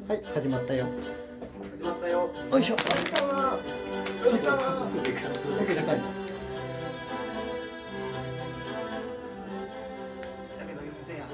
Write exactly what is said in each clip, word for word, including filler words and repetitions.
はい、始まったよ。 始まったよ。 よいしょ。 おじさま。おじさま。 オケ高いな。 だけど言うぜや。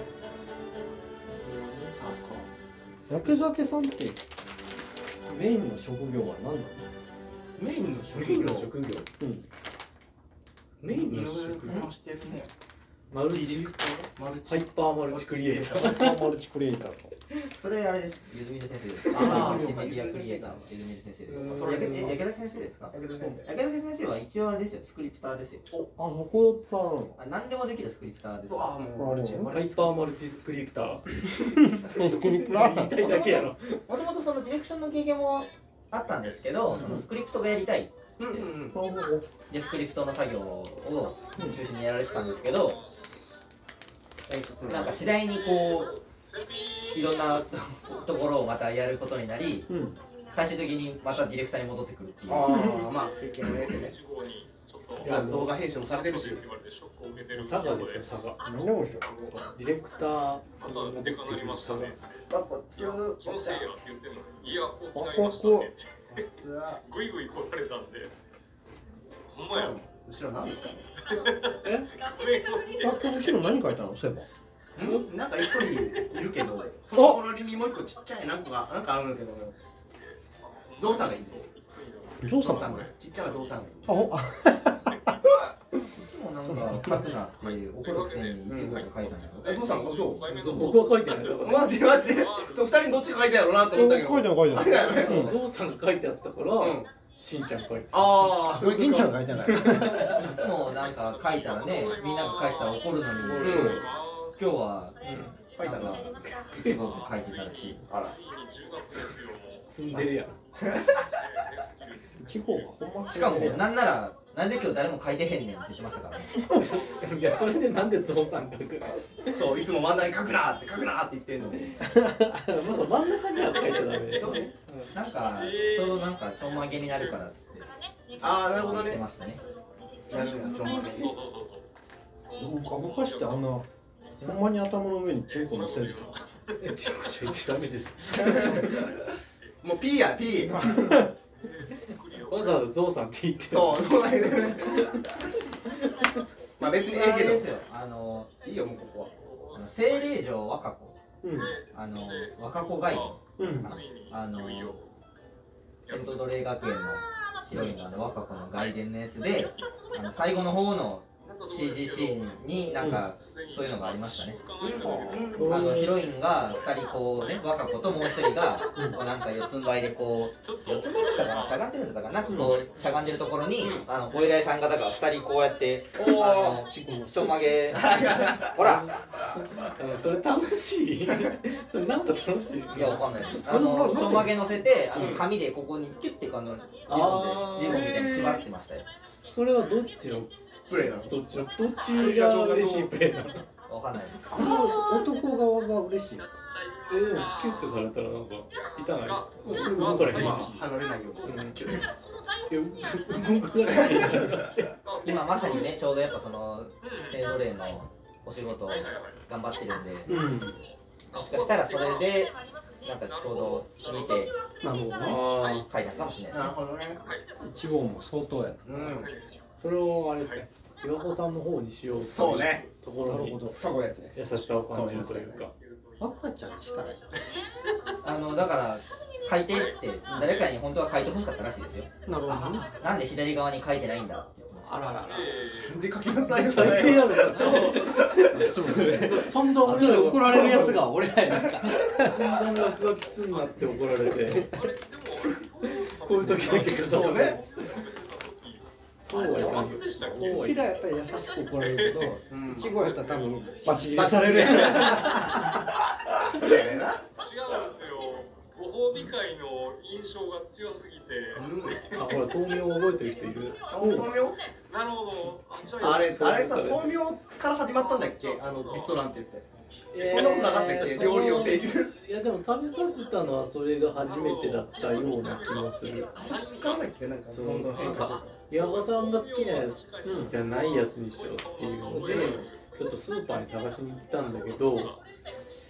さあ、こ焼酒さんってメインの職業は何なの？ う。メインの職業。 メインの職業。 うん。 メインのいろいろ職業。 話してるね。 マルチマルチ。 ハイパーマルチクリエイター。 ハイパーマルチクリエイターと。 それあれです。ゆずみる先生です。 あーマルチメディアクリエイターのゆずみる先生です。 うんこれ焼け焼けだけ先生ですか？ だけど先生。 焼けだけ先生は一応あれですよ。スクリプターですよ。 あ、向こうからなの？ あ何でもできるスクリプターです。 うわあ、もうマルチ。 あもうハイパーマルチスクリプター。 スクリプラ言いたいだけやろ。 もともとそのディレクションの経験もあったんですけど、そのスクリプトがやりたい。 うんうんうん。 でスクリプトの作業を中心にやられてたんですけど、なんか次第にこういろんなところをまたやることになり、 うん。 最終的にまたディレクターに戻ってくるっていう。 ああ、まあ経験を得てね。 いや動画編集もされてるし。 佐賀ですよ、佐賀。 何でもしよディレクター。 またでかなりましたね。 パパツー。 そのせいやって言ってんのに、いや、こうう。 なりましたね。 ツー。 ぐいぐい来られたんで。ほんまや。 後ろ何ですかね。 え？ あ、これ後ろ何書いたの？そういえば。 ん？なんか一人いるけど、その隣にもう一個ちっちゃいなんかがなんかあるんだけど、ゾウさんがいる。 ゾウさんがゾウさんがちっちゃなゾウさんがいる。 あ、ほあ。 いつもなんか書くなって怒るくせに一部と書いたんですよ。 え、ゾウさんがそう。 僕は書いてない。だからマジマジで。そう二人どっちが書いてあるなと思ったけど。 書いてない書いてない。 あれだよねうんゾウさんが書いてあったから、 うんしんちゃん書いて。 ああ、 それ銀ちゃんが書いてない。 いつもなんか書いたらね、みんなが書いてたら怒るのに、 うん今日は書いたな。 一部書いてたらしい。 あら。 じゅうがつですよ、もう。 積んでるやん。 地方がほんましかもなんなら、なんで今日誰も書いてへんねんって言ってましたからね。 いや、それでなんでゾウさん書くの？ そう、いつも真ん中に書くなって書くなって言ってんのに。 まず真ん中には書いちゃダメ。 そうね。 なんか、ちょうどなんかちょんまげになるからってああ、なるほどね言って。ましたね。 なるほど、ちょんまげそうそうそうそう。 ガブカしてあんなほんまに頭の上にチンコ乗せてた。 え、ちっちゃいちダメです。 もう P や P。 わざわざゾウさんって言って。 そう、そうなんだよね。まあ別にええけどあれです。よ、あの、 いいよもうここは。 精霊城和歌子、 うん。 あの、和歌子ガイド、 うん。 あの、セントドレイ学園のヒロインのあの和歌子の外伝のやつで、あの最後の方の シージー シーンになんかそういうのがありましたね。 うんあのヒロインがふたりこうね、和歌子ともう一人がこうなんか四つん這いでこう四つん這いだったかな、しゃがんでるんだったかな、なんかこうしゃがんでるところにあのお偉いさん方がふたりこうやってあのチンコ乗ちょんまげほらえそれ楽しい？それなんか楽しい？ いやわかんないです。あのちょんまげ乗せてあの紙でここにキュッてあのリボンでリボンみたいに縛ってましたよ。 それはどっちのプレイなの。 どっちのどっちが嬉しいプレイなの？ わかんないです。 男側が嬉しい。 えでもキュッとされたらなんか痛ないですか？それ分からへんし。 まあ離れないように。 うんいや動かないって。 今まさにねちょうどやっぱその聖ドレイのお仕事を頑張ってるんで、 うん。 もしかしたらそれでなんかちょうど見てなるほどね。 ああ、 書いたかもしれないなるほどね。 一号も相当や。 うん。 それをあれですね。岩保さんの方にしようというそうね。 ところになるほど。 そこですね。 優しさを感じるというか。 赤ちゃんにしたらいい。 あのだから書いてって誰かに本当は書いてほしかったらしいですよ。 なるほどね。 なんで左側に書いてないんだって言ってました。 あららら。 で書きなさいよ。 最低やろ。 そう。 存在後で怒られるやつが俺らやんか。 存在落書きすんなって怒られて。こういう時だけください。 そうね。 そうはいかんよ。 でしたっけ？ そうはいかん。 うちらやったら優しく怒られるけど、 うんいち号やったら多分バチ切れされるやん。 そうやねんな。 違うんですよ。ご褒美会の印象が強すぎて。 あ、ほら豆苗を覚えてる人いる。 豆苗？ なるほど。 あれあれさ豆苗から始まったんだっけ？あのビストランって言って。そんなことなかったっけ？料理を提供する。 いやでも食べさせたのはそれが初めてだったような気もする。 あそっからだっけ？なんかそうどんどん変化してた。 岩場さんが好きなやつじゃないやつにしようっていうので、ちょっとスーパーに探しに行ったんだけど、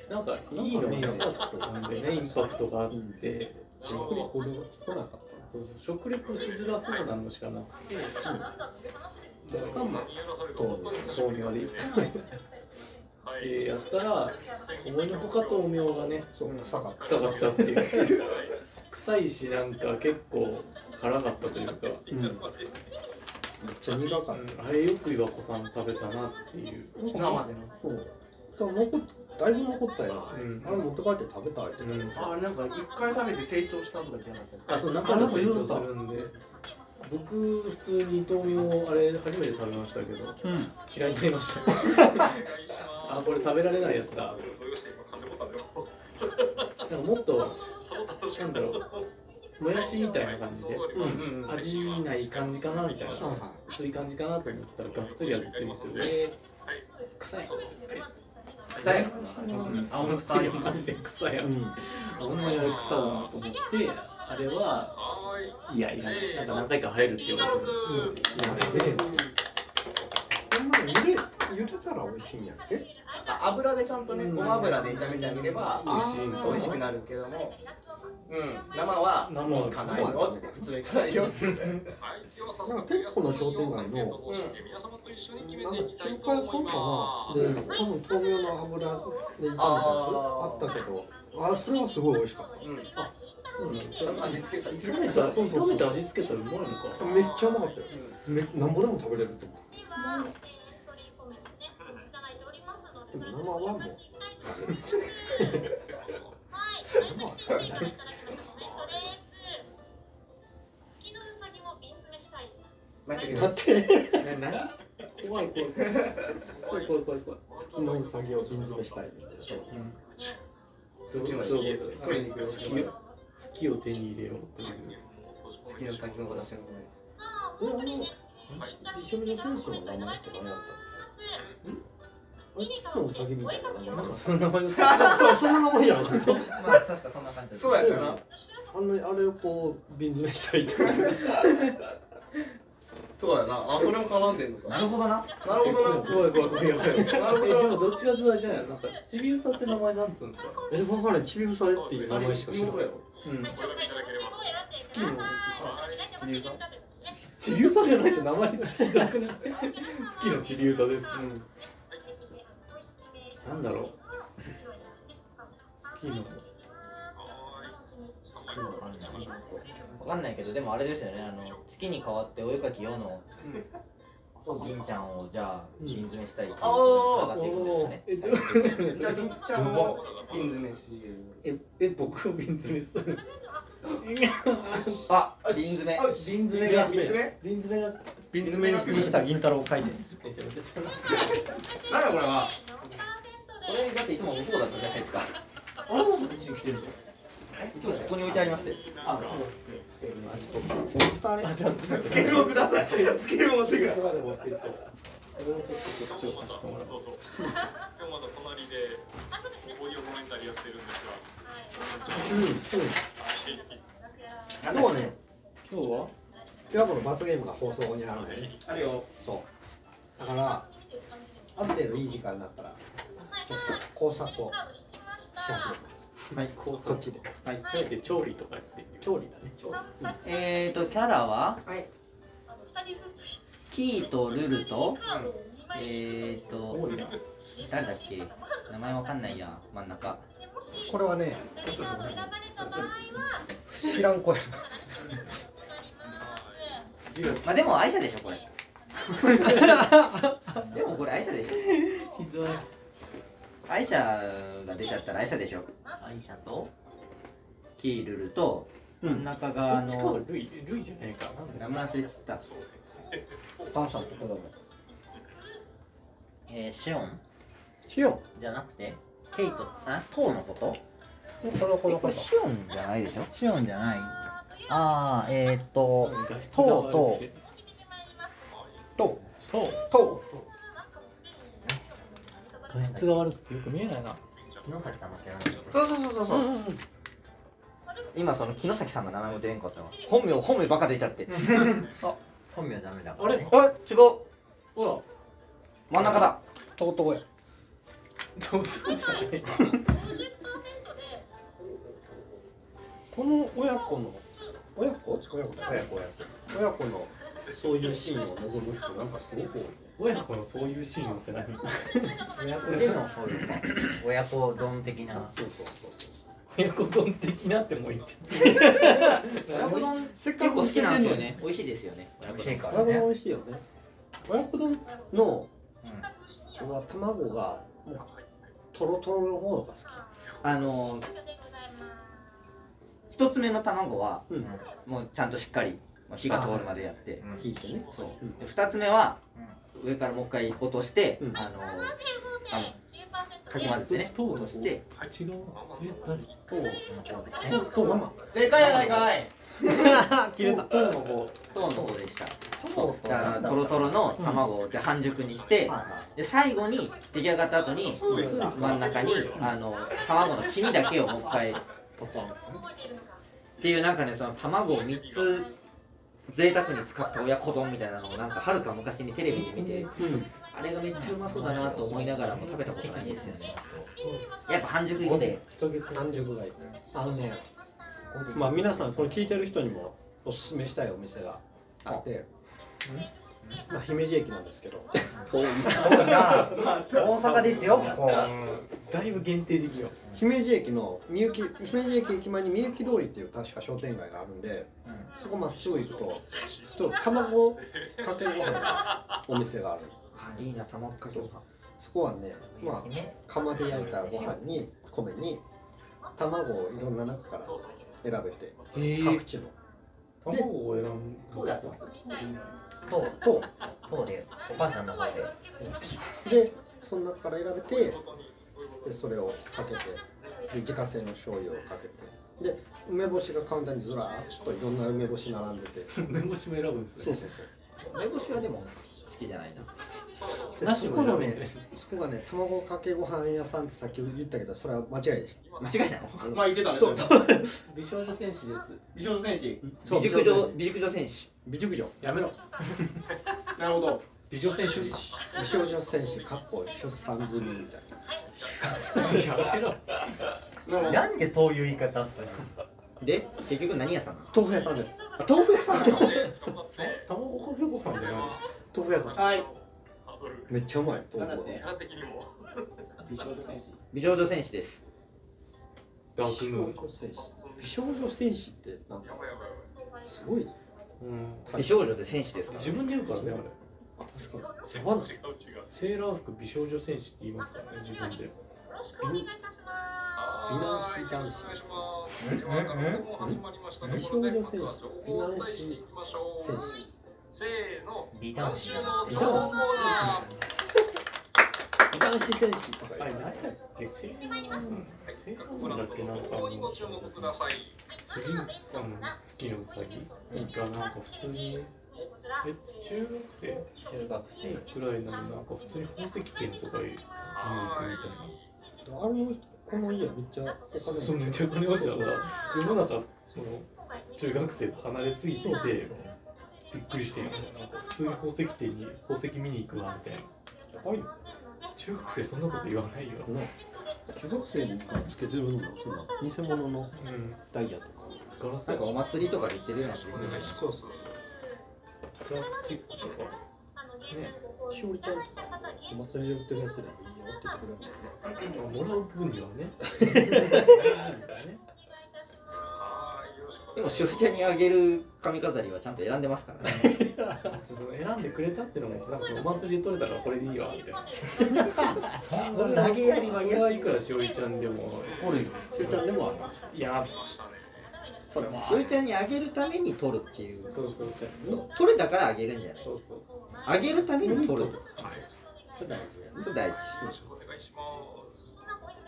なんかいいのがなかったんでね、インパクトがあって食リポで来なかったそうそう食レポしづらそうなのしかなくて若干まあ豆苗ででやったら思いのほか豆苗がねそう臭かった臭かったっていう臭いしなんか結構辛かったというか、 うん、めっちゃ苦かった、 うん、あれよく岩子さん食べたなっていう生でのそう多分残っだいぶ残ったよ、 うん、 あれ持って帰って食べたいって、 うん、 あなんか一回食べて成長したとか言ってなかったあそう中で成長するんで僕普通に豆苗あれ初めて食べましたけど、うん、嫌いになりましたあこれ食べられないやつだなんかもっとなんだろうもやしみたいな感じで、うんうん、味ない感じかなみたいな、うん、薄い感じかなと思ったらがっつり味ついてて、えー、臭い臭い、 うん、青臭いマジで臭いやん、うん、ほんまにあれ臭いなと思ってあれはいやいやなんか何回か入るって言われてる、うん、いやほんまに茹で茹でたら美味しいんやっけ油でちゃんとね、ごま油で炒めてあげれば美味しい美味しくなるけども、うん、生は生は行かないよって普通行かないよってなんか結構の商店街の、うん、なんか中華屋さんかなで、多分豆苗の油で炒めたやつあったけどあそれはすごい美味しかった、うん、あうん、ちゃんと味付けされてる炒めた炒めて味付けたらうまいのかめっちゃうまかったよ、うん、めなんぼでも食べれると思うでも生はもう生は食べないだって何怖い怖い怖い怖い怖い怖い怖い月のうさぎを瓶詰めしたいみたいなそうどういうこと取りに行くよ月を手に入れようという月の先の私のえあの一緒の選手の名前って何やったのあれ月のうさぎみたいな名前なんかそんな名前だそんな名前じゃなかったまあ確かそんな感じそうやったなあのあれをこう瓶詰めしたいってそうやなあそれも絡んでんのかなるほどななるほどな怖い怖い怖い怖いなるほどでもどっちがずらじゃないなんかちびうさって名前なんつうんですかえ分からないちびうされっていう名前しか知らないうん月のちびうさちびうさじゃないし名前聞きたくなって月のちびうさです、うん、なんだろう月のわかんないけどでもあれですよねあの月に代わってお絵かき世の銀ちゃんをじゃあ瓶詰めしたいっていうのが上がっていくんですよね。 えじゃあ銀ちゃんも瓶詰めしええ僕を瓶詰めするあ瓶詰め瓶詰めが瓶詰め瓶詰めが瓶詰めにした銀太郎を書いてなんだこれはこれだっていつも向こうだったじゃないですかあれもうちに来てるいつもここに置いてありましてああスケールをくださいスケールを持ってください俺もちょっとそっちを貸してもらうそうそう今日まだ隣でオーディオコメンタリーやってるんですが今日はね今日は今日はこの罰ゲームが放送にあるのでねあるよそうだからある程度いい時間になったらちょっと工作をし始めますはい、こっちではい、そうやって調理とかやって調理だね調理えーとキャラははいキーとルルとえーと誰だっけ名前わかんないや真ん中これはね知らん子やまあでも愛車でしょこれでもこれ愛車でしょひどい愛車が出ちゃったら愛車でしょ愛車とキールルと真ん中があどっちかのはルイ、ルイじゃないか名前忘れちゃったお母さんと子供えー、シオンシオンじゃなくてケイトあトウのことこの子のことこれシオンじゃないでしょシオンじゃないあーえー、っとトウととそうと画質が悪くてよく見えないな木崎さんのキャラそうそうそうそうそう、うんうん、今その木崎さんの名前も出んかったわ本名本名バカ出ちゃってあ本名ダメだあれあ違うほら真ん中だとうとうやどうするじゃないこの親子の親子親子だ親子親子親子のそういうシーンを望む人なんかすごく多いね。 親子のそういうシーンって何？ 親子でのそうですか。親子丼的な。 そうそうそうそう。 親子丼的なってもう言っちゃう。 親子丼結構好きなんですよね。美味しいですよね。 美味しいか親子丼美味しいよね。親子丼の、うん、は卵がもうトロトロの方が好き。 あのー、一つ目の卵は、 うん、 もうちゃんとしっかり火が通るまでやって、 引いてね。 そう。で二つ目は、上からもう一回落として、うん、あのー、あのかき混ぜてね、落として。 違う。え、誰？ トウ。トウママ。 でかいでかい。 切れた。 トウの方、トウの方でした。だからトロトロの卵で半熟にして、で最後に出来上がった後に真ん中にあの卵の黄身だけをもう一回ポトンっていうなんかね、その卵をみっつ贅沢に使った親子丼みたいなのをなんかはるか昔にテレビで見て、あれがめっちゃうまそうだなと思いながらも食べたことないんですよね。やっぱ半熟して半熟がいい。あのね、まあ皆さんこれ聞いてる人にもおすすめしたいお店があって、まあ姫路駅なんですけど、 遠いな。大阪ですよ、ここ。 だいぶ限定的よ。 姫路駅のみゆき姫路駅駅前にみゆき通りっていう確か商店街があるんで、そこまっすぐ行くとちょっと卵かけご飯のお店がある。 いいな、卵かけご飯。 そこはね、まあ釜で焼いたご飯に米に卵をいろんな中から選べて、各地の卵を選んどうやってます？ とととでお母さんの方ででその中から選べて、でそれをかけて、で自家製の醤油をかけて、で梅干しがカウンターにずらーっといろんな梅干し並んでて、 梅干しも選ぶんですね。 そうそうそう。 梅干しはでも好きじゃないな。 でそこのね、そこがね、卵かけご飯屋さんってさっき言ったけど、それは間違いでした。 間違いなの？ まあ言ってたね。 美少女戦士です。 美少女戦士。 美熟女美熟女戦士。 美熟女。 やめろ。 なるほど。 美女戦士。 美少女戦士かっこ出産済みみたいな。やめろ。 なんでそういう言い方するの？ で結局何屋さんなの？ 豆腐屋さんです。 あ、豆腐屋さん。 卵かけご飯じゃない。 豆腐屋さん。 はい。 めっちゃうまい。豆腐。 美少女戦士。 美少女戦士です。 ダークムーン。 美少女戦士ってなんかすごい。 美少女で戦士ですか？ 自分で言うからね、あれ。 あ、確かに。セバナ。 セーラー服美少女戦士って言いますからね、自分で。 美男子男子。美少女戦士。美男子戦士。 せーの。 美男子。 美男子。美男子戦士とか。 あれ何やっけ？セーラーセーラーだっけ、なんかあの主人公の好きなウサギがなんか普通にえ中学生中学生くらいなのになんか普通に宝石店とか見に行くみたいな。 あれのこの家めっちゃお金そうめっちゃお金持ちなんだ。世の中その中学生と離れすぎててびっくりしてんよ。なんか普通に宝石店に宝石見に行くわみたいな。やばいよ。中学生そんなこと言わないよ。 中学生につけてるのも偽物のダイヤとかガラスなんかお祭りとかで言ってるような人いるじゃないですか。 そうそうプラスチックとかね。 しおりちゃんとかお祭りで売ってるやつでもいいよって言ってくれるもらう分にはね。 でもしおりちゃんにあげる髪飾りはちゃんと選んでますからね。 その選んでくれたってのもなんかそのお祭りで取れたからこれでいいわみたいな。 そんな投げやりは嫌いくらしおりちゃんでもおるよ。しおりちゃんでもある。 いやそれはしおりちゃんにあげるために取るっていう。 そうそう取れたからあげるんじゃない。 そうそうあげるために取る。 それ大事。 それ大事。 お願いします。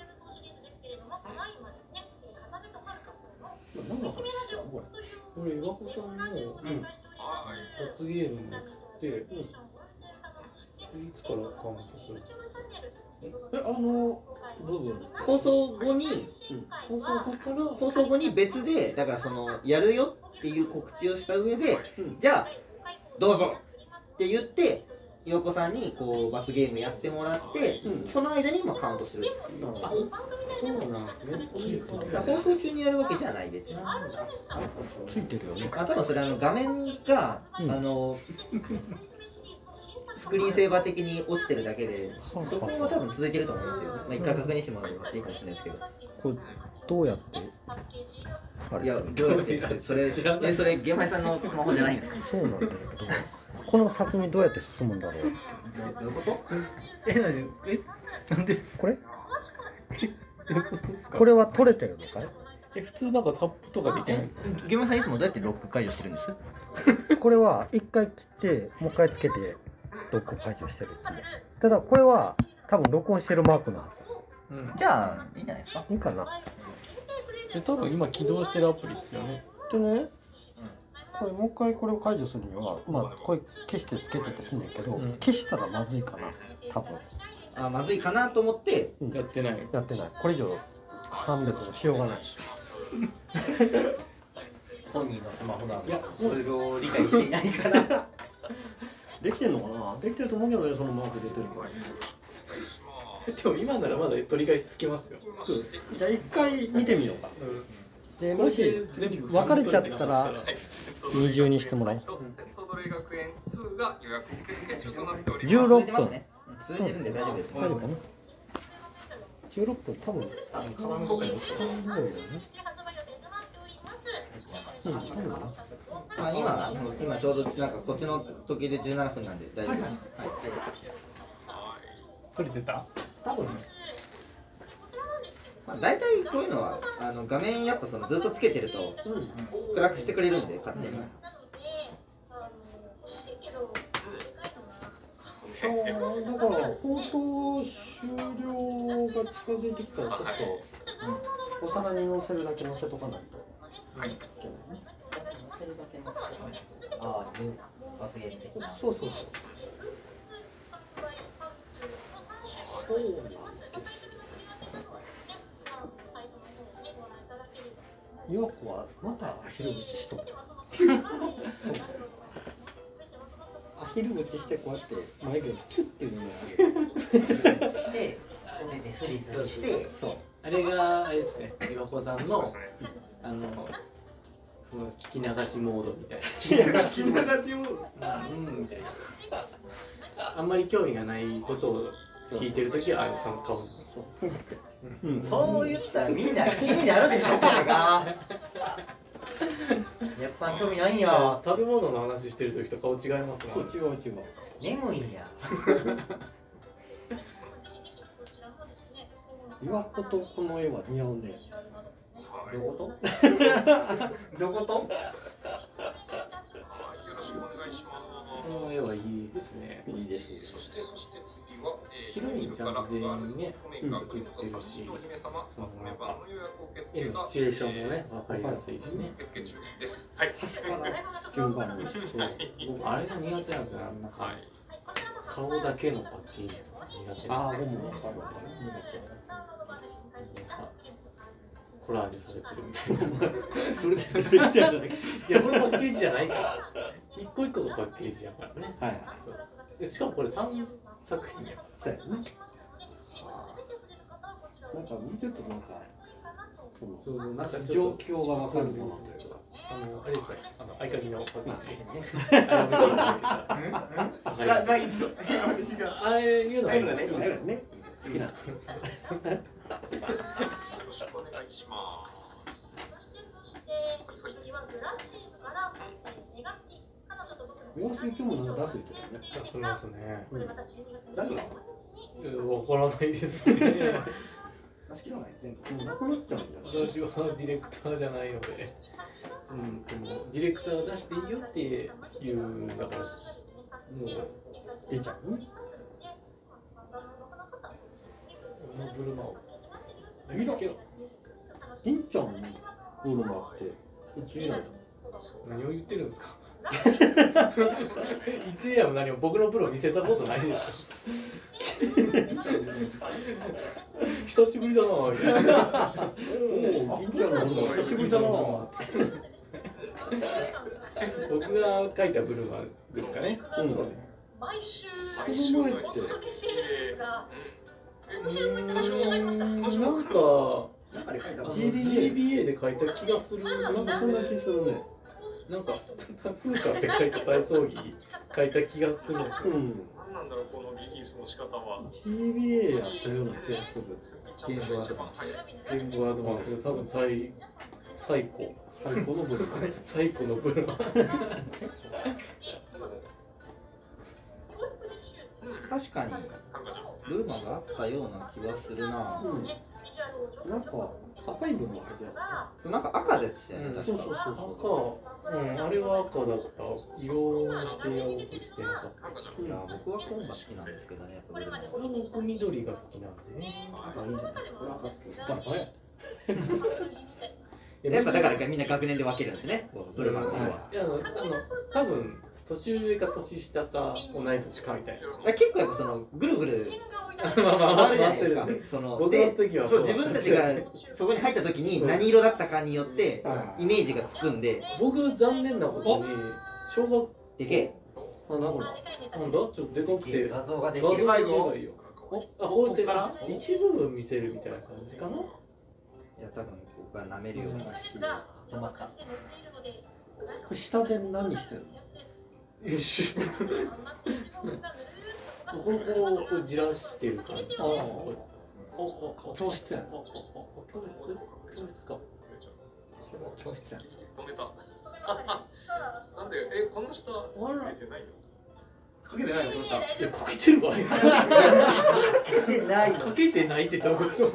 何の話？ これ岩子さんの罰ゲームのやつっていつからカウントするんですか？ え、あの部分放送後に、 放送後から放送後に別でだからそのやるよっていう告知をした上で、じゃあどうぞって言って陽子さんにこう罰ゲームやってもらって、うん、その間にもカウントするっていう。 あ、そうなんですね。 放送中にやるわけじゃないです。 ついてるよね。 あ、多分それあの画面が、うん、あのスクリーンセーバー的に落ちてるだけで、録音は多分続いてると思いますよ。まあ、一回確認してもらえばいいかもしれないですけど。 これどうやって？ いや、どうやってそれえそれゲーマイさんのスマホじゃないんですか？ そうなんだけど、この先にどうやって進むんだろう。 どういうこと？ え、なに？え、なんでこれ？これは取れてるのかい？ え、普通なんかタップとかできないんですか？ ゲーマイさんいつもどうやってロック解除してるんです？ これは一回切ってもう一回つけてロック解除してるんですね。ただこれは多分録音してるマークなんですよ。 うん、じゃあいいんじゃないですか？ いいかな。 多分今起動してるアプリですよね。 でね、これもう一回これを解除するには、まあこれ消してつけててすんねんけど、うん、消したらまずいかな、多分。 あ、まずいかなと思って、 うん、やってない。 やってない。これ以上判別のしようがない。 本人のスマホなんで、それを理解していないから。 できてんのかな？できてると思うけどね、そのマーク出てるから。 でも今ならまだ取り返しつきますよ。 つく。じゃあ一回見てみようか。うんでもし分かれちゃったら二重にしてもらおう。じゅうろっぷん。大丈夫かな。じゅうろっぷん多分。 あ、今今ちょうどなんかこっちの時計でじゅうななふんなんで大丈夫です。 取れてた？ 多分。まあ、大体こういうのはあの画面やっぱそのずっとつけてると、うん、暗くしてくれるんで勝手に。うん、 そうだから放送終了が近づいてきたらちょっと、うん、お皿に乗せるだけ乗せとかないと。はい。 ああ、罰ゲーム的な。 そうそうそう。そうなんです。陽子はまたアヒル口しとる。アヒル口してこうやって眉毛をキュッていうのを上げる。 して、でスリスリして、 そう。あれがあれですね。岩子さんのあのその聞き流しモードみたいな。 聞き流しモード。 うんみたいな。あんまり興味がないことを聞いてるときはあの顔。 うん、そう言ったらみんな気になるでしょ、それが。やっぱさん興味ないんや。 食べ物の話してるときと顔違いますね。 そう違う違う。 眠いんや。 岩子とこの絵は似合うね。 どこと？どこと？ この絵はいいですね。 いいですね。 ヒロインちゃんと全員ね、うん、映ってるし、その絵のシチュエーションもね、わかりやすいしね。 端から順番に。 僕あれが苦手なんですよ。あんな顔だけのパッケージとか苦手。 ああ、でもわかる。 コラージュされてるみたいな。それでみたいな。いや、これパッケージじゃないから。一個一個のパッケージやからね。 はい。 でしかもこれ三作品や。 そうやね。なんか見てるとなんかそうそうそう、なんか状況がわかるようなというか。 あのあれですよ。あの合鍵のパッケージ。あれいうのがいいですよね。 好きな。 よろしくお願いします。そして次はグラッシーズからネガスキ彼女と僕のネガスキ今日もなんか出す言ってたよね。 出しますね。 誰が？ わからないですね。 出し切らない全部。 なくなっちゃうんじゃない？ 私はディレクターじゃないので、うん、そのディレクター出していいよっていうだからもう出ちゃう？ このブルマを見つけろ。 銀ちゃんにブルマっていつ以来だ？ 何を言ってるんですか？いつ以来も何も僕のプロ見せたことないですよ。久しぶりだなみたいな。おお、銀ちゃんのブルマ久しぶりだな。僕が書いたブルマですかね。 うん。 毎週この前ってお届けしているんですが、 う面白いのにしまいました。 ーんなんか中で書いたジービーエー で書いた気がする。 なんかそんな気するね。 なんか風花って書いた体操着書いた気がするんですよ。 うん。 何なんだろうこのリリースの仕方は。 ジービーエー やったような気がする。 ゲームアドバンスゲームアドバンスが多分最最高最高の部分。 最高のブルマ。 確かにルーマがあったような気がするな。 うん。なんか赤い部分もあるね。 そうなんか赤でしたよね、 うん確か。 そうそうそう赤、うん、あれは赤だった。色をしてやろうとしてなかった。 いや僕はコンバ好きなんですけどね、やっぱルーマは。 僕緑が好きなんでね。 赤いいじゃないですか。これ赤好き。バカや。 やっぱだからみんな学年で分けるんですね、こうブルマの色は。 いやあのあの多分年上か年下か同い年かみたいな。 だから結構やっぱそのぐるぐるまあまあまあ回るじゃないですか。その僕ので時はそう自分たちがそこに入った時に何色だったかによってイメージがつくんで、 僕残念なことに小学でけあ、なんか。 なんだちょっとでかくて画像がで画像ができるかいよ。あ、こうやってから一部分見せるみたいな感じかな。 え。いや多分僕は舐めるようなし。 止まった。 これ下で何してるの？ よし。これこうじらしてる感じ。 ああ。 おお教室やな。 教室教室か。 これは教室やな。 止めた。なんでえこの下あら。 出てないよ。 かけてないのこの下。 いやかけてるわ。 かけてないかけてないってどこそ。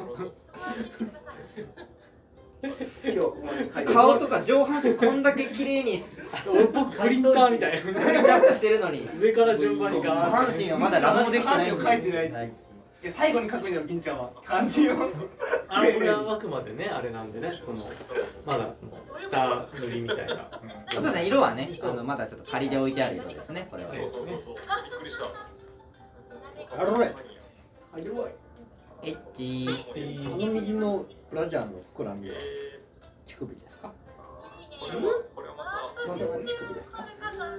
顔とか上半身こんだけ綺麗に僕プリンターみたいな。 プリントアップしてるのに上から順番に下ガーッ半身はまだラボできてないん下半身を書いてで。 ない。いや最後に書くんだよ銀ちゃんは。漢字を。 あこれはあくまでねあれなんでねそのまだその下塗りみたいな。 そうですね、色はね、あのまだちょっと仮で置いてある色ですね、これは。 そうそうそうそう。びっくりした。 あられ。 あ、弱い。 エッチあの右のブラジャーの膨らみは乳首ですか？ これはこれはまた。 なんでこれ乳首ですか？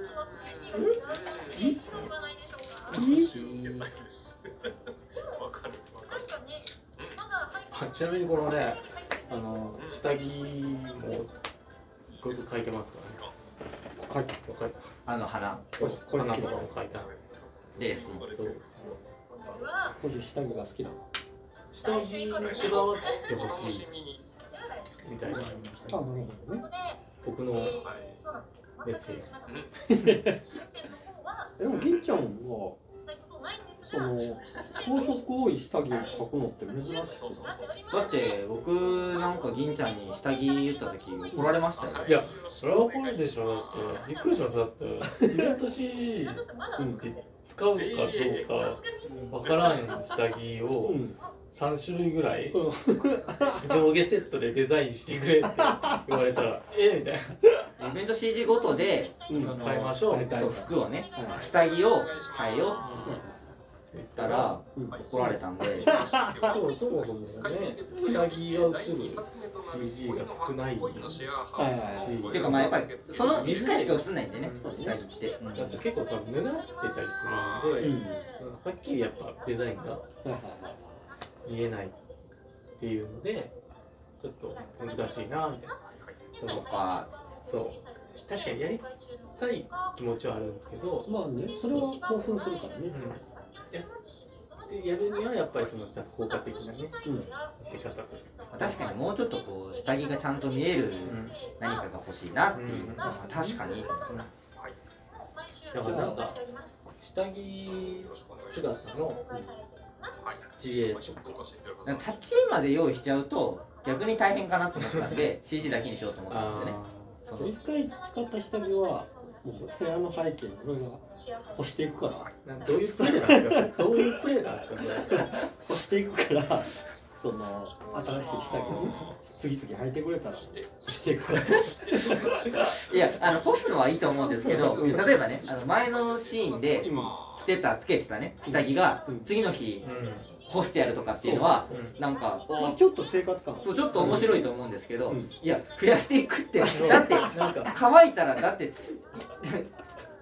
わかるわかる。 あちなみにこのねあの下着もこれ書いてますからね。 書いて書いてあの花、 これ花とかも書いてある。 レースの。 そう。 これ下着が好きだ。 下着にこだわってほしいみたいなあ、なるほどね。 僕のメッセージ。 でも銀ちゃんはその装飾多い下着を描くのって珍しい。 だって僕なんか銀ちゃんに下着言った時怒られましたよ。 いや、それは怒るでしょ。だってびっくりします。だってイベント シージー で使うかどうかわからん下着をさん種類ぐらい上下セットでデザインしてくれって言われたらえみたいな。 イベント シージー ごとでうんその変えましょうみたいなそう服をね、下着を変えようって言ったら怒られたんで。 そうそもそもね下着が映る シージー が少ないし。 ていうかまあやっぱりそのいっかいしか映んないんでね、下着って。うんだって結構さ脱がしてたりするんで、 うんはっきりやっぱデザインが見えないっていうのでちょっと難しいなみたいな。 とかそう確かにやりたい気持ちはあるんですけど、 まあね、それは興奮するからね。 うん、やでやるにはやっぱりそのちゃんと効果的なねうん。 見せ方というか。 確かにもうちょっとこう下着がちゃんと見える何かが欲しいなっていう、 うん確かに。 だからなんか下着姿の事例とかタッチ絵まで用意しちゃうと逆に大変かなと思ったんで シージー だけにしようと思ったんですよね。 あ一回使った下着はもう部屋の背景に俺が干していくからーなんどういうプレーなんですか。どういうプレーなんですかこれ。 干していくからその新しい下着を次々履いてくれたら干していくからいやあの干すのはいいと思うんですけど、例えばねあの前のシーンで着てたつけてたね下着が次の日干してやるとかっていうのはなんかまあちょっと生活感そうちょっと面白いと思うんですけど、 うんいや増やしていくってだってなんか乾いたらだって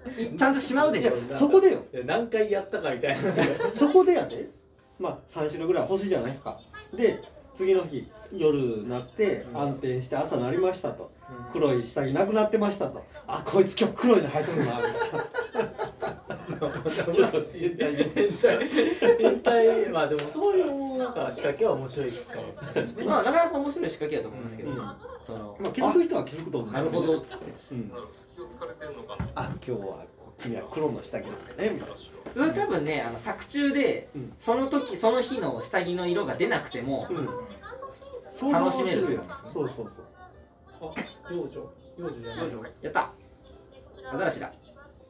ちゃんとしまうでしょ。 そこでよ、 何回やったかみたいな。 そこでやで、まあさん種類ぐらい欲しいじゃないですか。で次の日夜になって安定して朝なりましたと、黒い下着なくなってましたと、あこいつ今日黒いの履いてるなみたいな。 ちょっと変態変態変態まあでもそういうなんか仕掛けは面白いかもしれないですね。 まあなかなか面白い仕掛けだと思いますけど、そのまあ気づく人は気づくと思う。 なるほど。 うん。 隙を突かれてんのかな。 あ今日はこ君は黒の下着なんだねみたいな。 それ多分ね、あの作中でその時その日の下着の色が出なくても楽しめるという。 そうそうそう。 あ、幼女幼女じゃない。 やった。アザラシだ。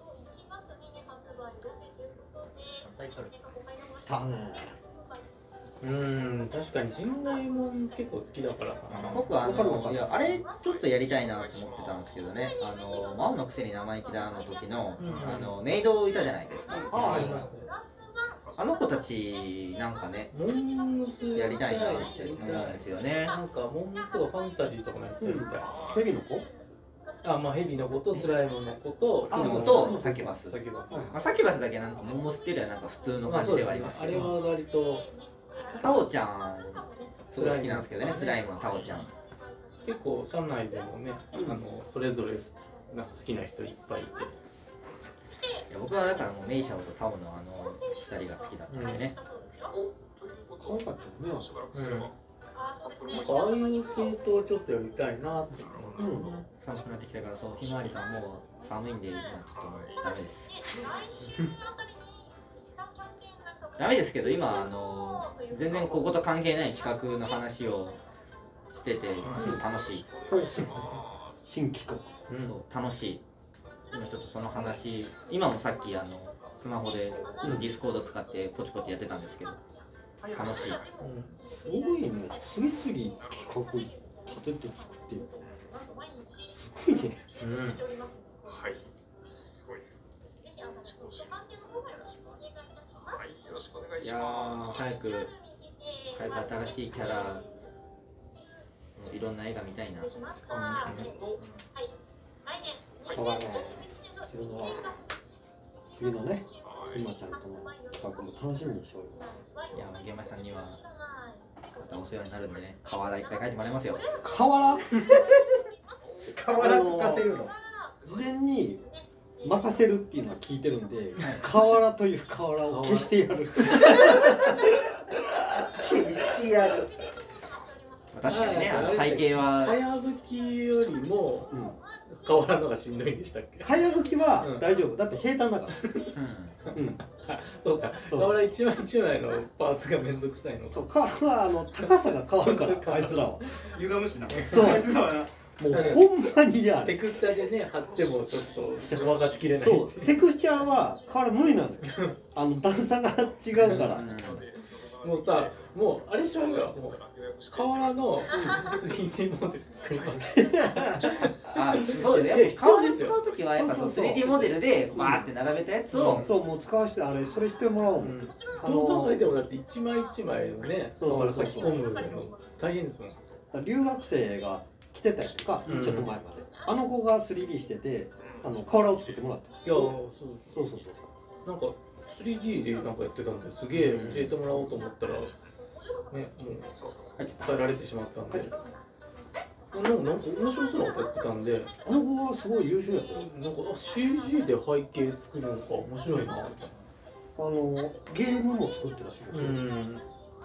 たね。 うん、確かに陣内も結構好きだからかな。 僕はあのいやあれちょっとやりたいなと思ってたんですけどね。あの魔王のくせに生意気だの時の、うん、あのメイドいたじゃないですか。 あありましたね。 あの子たちなんかね、 モンスやりたいなって思うんですよね。 なんかモンスとかファンタジーとかのやつやりたい。 ヘビの子？ あ、まあヘビの子とスライムの子とあのとサキュバス。 サキュバス。 まあサキュバスだけなんかモンモスっていうよりはなんか普通の感じではありますけど。 あれは割とタオちゃんすごい好きなんですけどね、スライムのタオちゃん。 結構社内でもね、あのそれぞれなんか好きな人いっぱいいて。 いや僕はだからもうメイシャオとタオのあのふたりが好きだったんでね。 可愛かったよね。 うん。なんかああいう系統ちょっとやりたいなって思うんですね。 寒くなってきたからそう、ひまわりさんもう寒いんで今ちょっともうダメです。ダメですけど今あの全然ここと関係ない企画の話をしてて楽しい。 新企画。 そう楽しい。今ちょっとその話、今もさっきあのスマホでディスコード使ってポチポチやってたんですけど楽しい。 すごいね。次々企画立てて作ってる。すごいね。 うん。 はい。すごい。はい、よろしくお願いしいやます。 ー早く早く新しいキャラいろんな絵が見たいな。 変わらない。次の次のね、くまちゃんとの企画も楽しみにしております。 いや玄米さんにはまたお世話になるんでね、河原いっぱい描いてもらいますよ。 河原？ 河原描かせるの？ 事前に任せるっていうのは聞いてるんで、河原という河原を消してやる。 消してやる。 確かにね、あの背景はかやぶきよりも河原の方がしんどいんでしたっけ？ かやぶきは大丈夫。だって平坦だから。 うん。そうか。河原一枚一枚のパースがめんどくさいの。 そう、河原はあの高さが変わるから、あいつらは。 歪むしな。 そう。 あいつらはな。 もうほんまに嫌。 テクスチャでね貼ってもちょっとごまかしきれない。 そう。テクスチャーは河原無理なんだよ。あの段差が違うから。 もうさ、もうあれしましょう。もう河原の スリーディー モデル作ります。 あ、そうですね。河原使うときはやっぱそう スリーディー モデルでバーって並べたやつを、 そうもう使わせてあれそれしてもらおう。 どう考えてもだって一枚一枚のね、河原書き込むの大変ですもん。 留学生が来てたやんか、ちょっと前まで。あの子が スリーディー してて、あの河原を作ってもらった。 いや、そうそうそうそう。 なんか スリーディー でなんかやってたんですげえ教えてもらおうと思ったらね、もう変えられてしまったんで、なんかなんか面白そうなことやってたんで、 あの子はすごい優秀やったよ。 なんか シージー で背景作るのか面白いなみたいな。 あのゲームも作ってたし。 うん。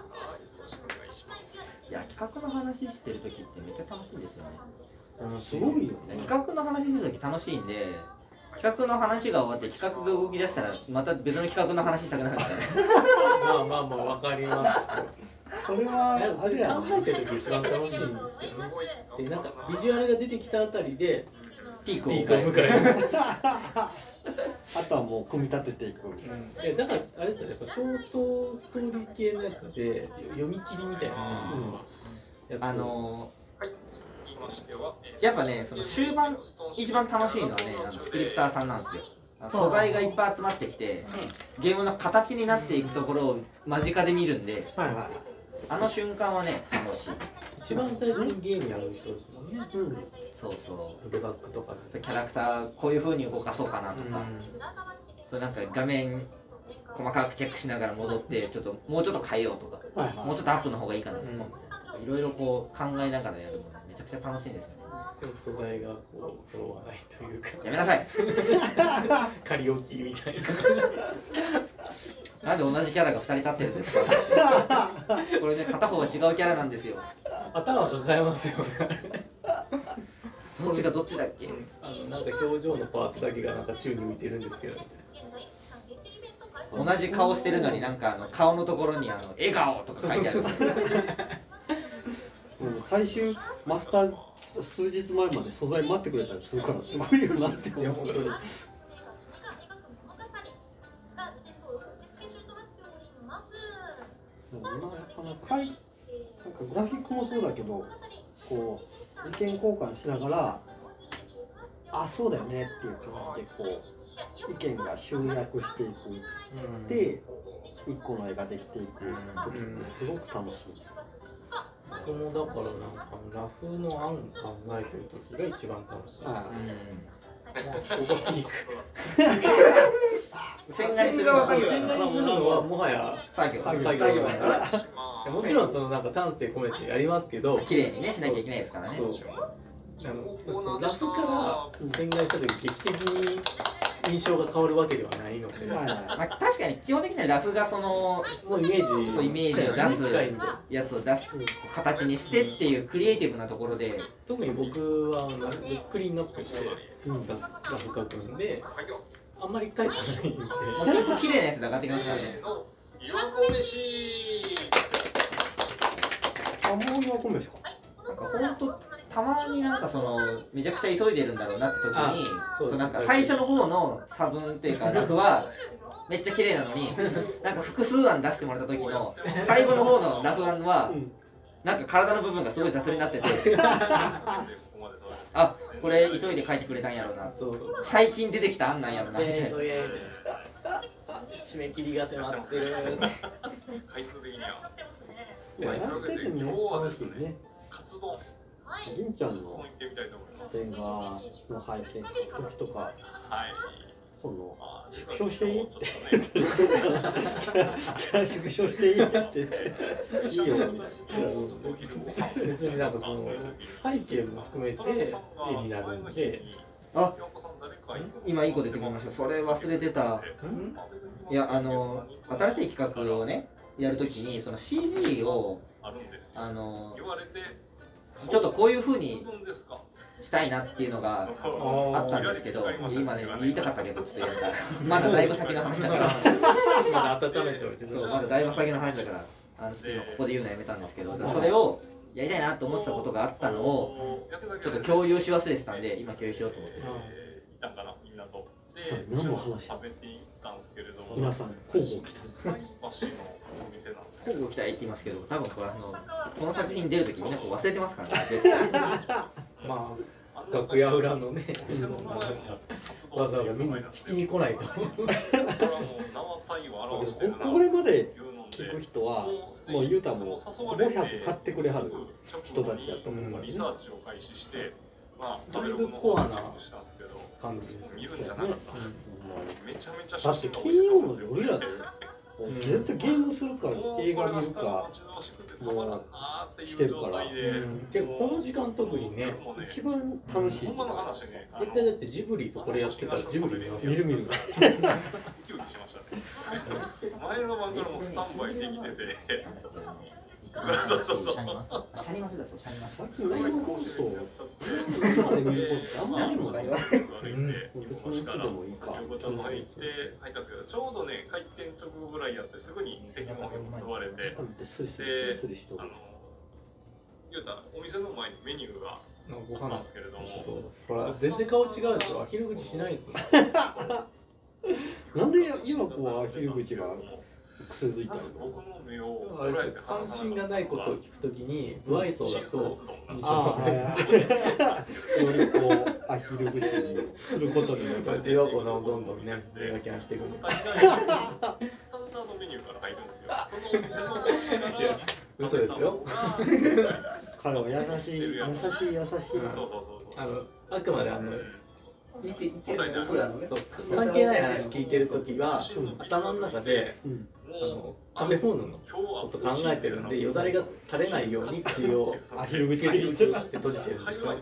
いや企画の話してるときってめっちゃ楽しいんですよね。 すごいよね。 企画の話するとき楽しいんで。企画の話が終わって企画が動き出したらまた別の企画の話したくなるんですよね。 まあまあまあわかります。 それはあれや考えてる時一番楽しいんですよね。でなんかビジュアルが出てきたあたりでピークを迎える。 あとはもう組み立てていく。 うん、えだからあれですよね。やっぱショートストーリー系のやつで読み切りみたいなやつ。 あのー。やっぱね、その終盤一番楽しいのはね、あのスクリプターさんなんですよ。素材がいっぱい集まってきて、ゲームの形になっていくところを間近で見るんで、 はいはい、 あの瞬間はね楽しい。 一番最初にゲームやる人ですもんね。 うん。 そうそうデバッグとかキャラクターこういう風に動かそうかなとか、それなんか画面細かくチェックしながら戻ってちょっともうちょっと変えようとか、 はいはい、 もうちょっとアップの方がいいかなとか、いろいろこう考えながらやるのがめちゃくちゃ楽しいんですよね。 素材がこう揃わないというか、 やめなさい仮置きみたいな。なんで同じキャラがふたり立ってるんですかこれね、片方は違うキャラなんですよ。 頭抱えますよねどっちがどっちだっけ。 あのなんか表情のパーツだけがなんか宙に浮いてるんですけど、 同じ顔してるのになんかあの顔のところにあの笑顔とか書いてある。 最終マスター数日前まで素材待ってくれたりするからすごいよなって思う。いや本当に。今あのかいなんかグラフィックもそうだけど、こう意見交換しながら、あそうだよねっていう感じでこう意見が集約していく、うん、で一個の絵ができていく時ってすごく楽しい。 僕もだからなんかラフの案考えてる時が一番楽しいです。ああ、もうそこがピーク。 線画にするの線画にするのはもはや作業作業だから。もちろんそのなんか丹精込めてやりますけど、 綺麗にねしなきゃいけないですからね。 そう。あのそのラフから線画にした時劇的に印象が変わるわけではないので、 まあ、確かに基本的にはラフがそのもうイメージそうイメージを出すやつを出す形にしてっていうクリエイティブなところで、 特に僕はなるべくクリーンアップしてラフ描くんで、あんまり大差ないんで、 結構綺麗なやつで上がってきますからね。 あ、もう岩米しか。 なんか本当たまになんかそのめちゃくちゃ急いでるんだろうなって時に、そうなんか最初の方の差分っていうかラフはめっちゃ綺麗なのに、なんか複数案出してもらった時の最後の方のラフ案はなんか体の部分がすごい雑になってて、あ、これ急いで書いてくれたんやろうな、最近出てきた案なんやろうなみたいな。 締め切りが迫ってる。 回数的には。 やってるね、楽しいね。銀ちゃんの線画の背景の時とか、その縮小していいってキャラ縮小していいって言っていいよみたいな。 別になんかその背景も含めて絵になるんで。 あ、今いい子出てきました。それ忘れてた。いや、あの新しい企画をねやるときにその シージー をあのちょっとこういう風にしたいなっていうのがあったんですけど、今ね言いたかったけどちょっとやったまだだいぶ先の話だからまだ温めておいて、 そうまだだいぶ先の話だからあのちょっと今ここで言うのやめたんですけど、それをやりたいなと思ってたことがあったのをちょっと共有し忘れてたんで今共有しようと思って。 何の話？皆さん交互期待。 交互期待って言いますけど、多分これあのこの作品出るときみんなこう忘れてますからね。絶対まあ楽屋裏のね、わざわざ見に聞きに来ないと。 これまで聞く人はもう言うたらもうほぼひゃく買ってくれはる人たちやと思うからね。 だいぶコアな感じですね。 だって金曜の夜やで。絶対ゲームするか映画見るかもうしてるから、 結構この時間特にね一番楽しい。絶対だってジブリとこれやってたらジブリ見ますよ。 見る見る。 前の番からもスタンバイできてて。 そうそうそう。シャリマスだそう、シャリマス。 さっきの映画もそう。今まで見ることあんまりもないわ。別にいつでもいいか。 ちょうど入って入ったんですけど、ちょうどね開店直後ぐらいやってすぐに席も結ばれて、で、あの言うたらお店の前にメニューがあったんですけれども、 ほら全然顔違うでしょ。アヒル口しないですもん。 なんで今こうアヒル口が癖づいたの？ あれ関心がないことを聞くときに不愛想だと印象が悪い。よりこうアヒル口にすることによって岩子さんをどんどんね描きしていくんで。 スタンダードメニューから入るんですよ。そのお店の推しから嘘ですよ。 彼は優しい優しい優しい。 そうそうそうそう。 あのあくまであの一一定の僕らのそう関係ない話聞いてる時は頭の中でうん。 あの食べ物のこと考えてるんでよだれが垂れないように口をアヒル口口ににって閉じてるんですよ。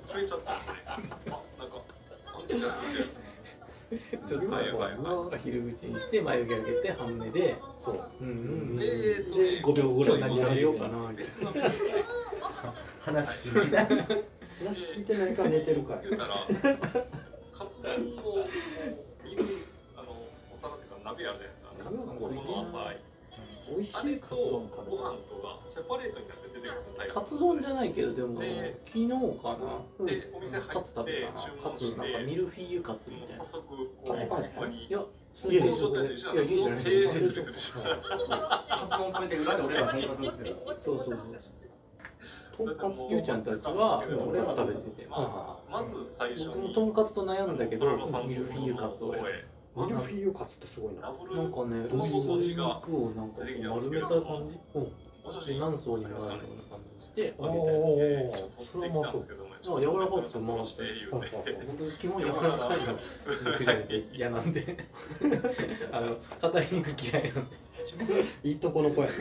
ちょっとアヒル口にして眉毛上げて半目で、 そう。 うんうん。 でごびょうぐらい今日何食べようかなみたいな。 話聞いてない。 話聞いてないから寝てるから。 カツ丼を見るあのお皿っていうか鍋あるじゃないですか。そこの浅い。 美味しあれといカツ丼食べご飯とがセパレートになって出てくるタイプ。 カツ丼じゃないけどでも昨日かな。 でお店入ってカツ食べたな。カツなんかミルフィーユカツみたいな。 早速こうほんまに。 いや、 いや、いや、いや、家じゃないです。 カツ丼食べて裏で俺らとんかつ食べてる。 そうそうそう。とんかつゆうちゃんたちは俺は食べてて。 まず最初に。 僕もとんかつと悩んだけどミルフィーユカツを。 ミルフィーユカツってすごいな。 なんかね、薄い肉をなんかこう丸めた感じ。で何層にもなるような感じにして揚げたやつ。 それはうまそう。 まあ柔らかくてうまかった。僕基本柔らかいの肉じゃなくて嫌なんで、あの硬い肉嫌いなんで。 いいとこの子や。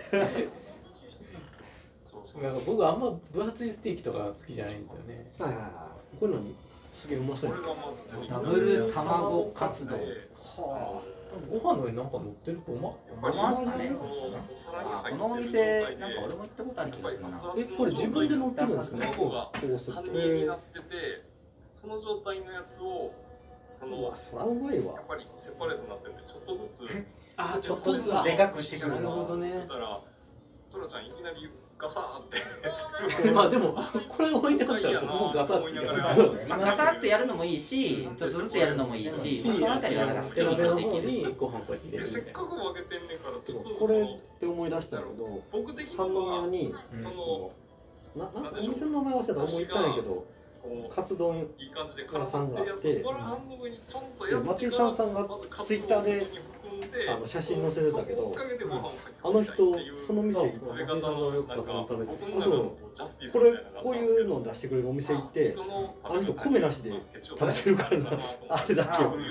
なんか僕あんま分厚いステーキとか好きじゃないんですよね。 はいはいはい。こういうのにすげえうまそうや。 ダブル卵カツ丼。 はご飯の上になんか乗ってる子うまっ。 うまっすかね。あ、このお店なんか俺も行ったことある気がするな。 え、これ自分で乗ってるんですね。 卵があ。こうする半と。 身になってて、その状態のやつをあのうわ、そらうまいわやっ。ぱりセパレートになってるんでちょっとずつあ、ちょっとずつでかくしてくるなるほどねだ。からトラちゃんいきなりガサーってまあでもこれ置いてあったら僕もガサッてやる。 まあガサッとやるのもいいし、ちょっとずつやるのもいいし、そのあたりはなんか好き手鍋のにできる。 方にご飯こうやって入れるみたいな。 せっかく分けてんねんからちょっとずつこれって思い出したけど、 僕的に三宮はにそのななお店の名前忘れたらもう行ったんやけど、 こうカツ丼いい感じで絡まってるやつをこれ半分にちょんとやって松井さんさんがツイッターであの写真載せてたけど、あの人その店行って食べ松井さんがよくカツ丼食べてる。 そうこれこういうの出してくれるお店行って、あの人米なしで食べてるからな、あれだけをご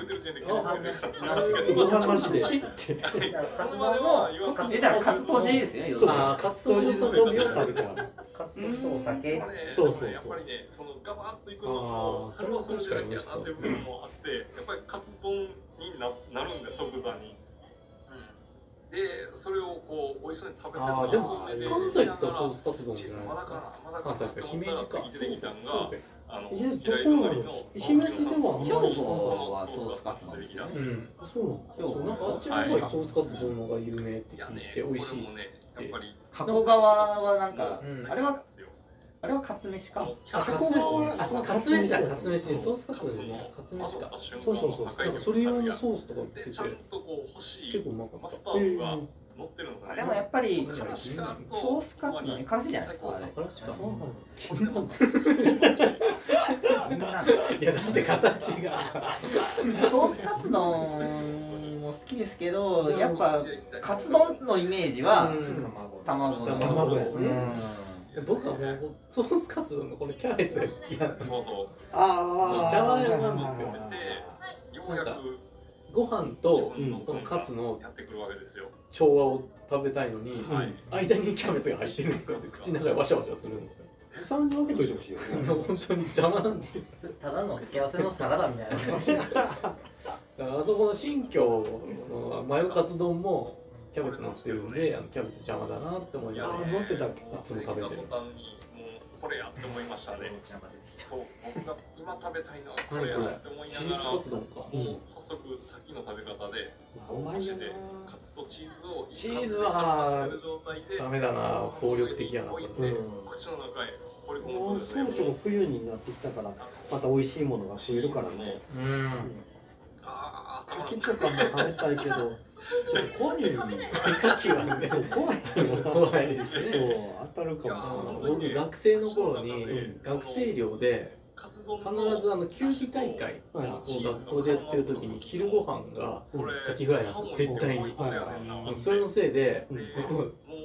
飯なしでってカツ丼もカツえ、だからカツとじですよね。要すそうるにあーカツと丼とじと飲みを食べたらカツ丼とお酒。 そうそうそうやっぱりね、そのガバッといくのもそれはそれでやなっていう部分もあって、やっぱりカツ丼にななるんで即座に。で、それをこう美味しそうに食べてるああでも関西って言ったらソースカツ丼じゃないですまだかか。 な、まだかな。 関西って姫路か。 次出てきたのが、あのいやどこなの姫路ではあんまり兵庫はソースカツなんですよね。 うん。 そうなのそうなんかあっちの方がソースカツ丼の方が有名って聞いて美味しい。 やっぱり加古川はなんか、 うんあれはあれはカツ飯か。 あ、カツあ、カツ飯だ、カツ飯。ソースカツ丼ね、カツ飯か。 そうそうそうなんかそれ用のソースとか売ってて、 ちゃんとこう欲しい結構うまかマスった。 タードが乗ってるんですね。 でもやっぱりソからしかとースカツのからしじゃないですか。あれからしか。 そうなのいやだって形が。 ソースカツ丼も好きですけど、やっぱカツ丼のイメージは卵の卵やね僕はもうソースカツ丼のこのキャベツが嫌なんです。 そうそう。 ああ邪魔なんですよ。 ようやくご飯とこのカツのやってくるわけですよ。 調和を食べたいのに、 はい間にキャベツが入ってるんですよ。口の中でワシャワシャするんですよ。 さらに分けといてほしいよね。 本当に邪魔なんですよ。 ただの付け合わせのサラダみたいな。 だからあそこの新居のマヨカツ丼もキャベツ乗ってるんで、あのキャベツ邪魔だなって思いながらあー乗ってたっけいつも食べてる。 途端にもうこれやって思いましたね。そう、僕が今食べたいのはこれや何これって思いチーズながら、 カツ丼か。 もう早速さっきの食べ方で、 うまいよな。 カツとチーズをチーズは食べる状態でダメだな、暴力的やな。 置いてうん口の中へ放り込もうむことですね。 そろそろ冬になってきたから、また美味しいものが増えるからね。 うん。 ああ、 柿とかも食べたいけど、ちょっと怖いよね。 牡蠣はね、 そう怖いよな。 怖いですね。 そう当たるかもしれない。 僕学生の頃に学生寮でカツ丼必ずあの球技大会を学校でやってる時に昼ご飯がカキフライなんですよ絶対に。 はいはいそれのせいでうん僕もう本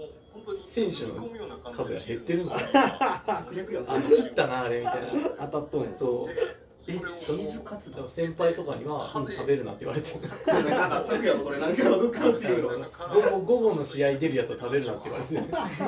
選手の数が減ってるんですよ。 策略やあの食ったなあれみたいな。 当たっとんやん。 そう。 チーズカツ丼先輩とかには、うん、食べるなって言われてる。 そうね、なんか昨夜もそれなんかどっかのチームの午後午後の試合出るやつを食べるなって言われてる。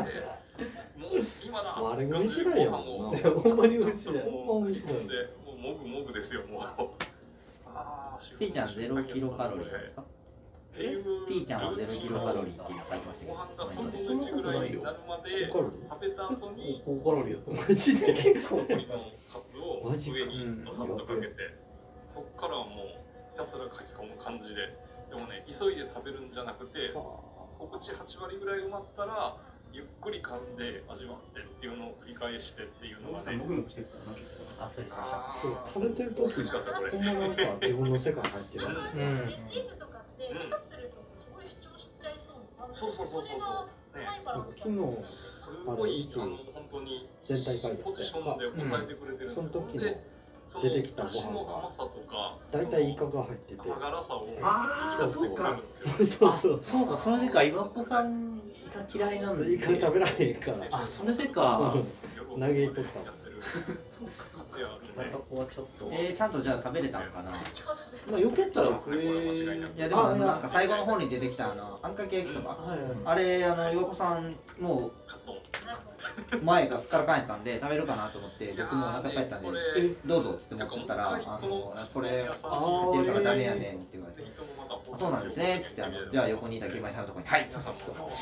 あれが飯だよ。 ほんまに美味しいだよ。 ほんまに美味しいだよ。 もぐもぐですよもう。 ピーちゃんゼロキロカロリーですか？ピーちゃんはゼロキロカロリーって書いてましたけど。 そんなことないよ。 高カロリー？ 食べた後に高カロリーだと思う。 マジで結構。 カツを上にドサッとかけて、そっからはもうひたすら書き込む感じで、でもね急いで食べるんじゃなくて、お口はち割ぐらい埋まったらゆっくり噛んで味わってっていうのを繰り返してっていうのがね。 僕もしてたな。 あ、それさ。 そう食べてる時にほんまなんか自分の世界入ってる。 でチーズとかって蓋するとすごい主張しちゃいそうな。 そうそうそうそうそう。 昨日すごいあの本当に全体会議ポジションで抑えてくれてるんですよ。 その時の出てきたご飯が大体イカが入ってて、 ああ、そうか。 そうそうそうか、それでか岩子さんイカ嫌いなんで。 イカ食べられへんから。 あ、それでか。 投げとった。 そうかそうか。 ここはちょっと。えー、ちゃんとじゃあ食べれたんかな。 まあよけたら食え。 いやでもなんか最後の方に出てきたあのあんかけ焼きそば。あれあの岩子さんもう前がすっからかんやったんで食べるかなと思って僕もお腹いっぱいやったんでどうぞっつって持ってったらあのこれ言ってるからダメやねんって言われて。そうなんですねっつってあのじゃあ横にいた玄米さんのところにはいっつって。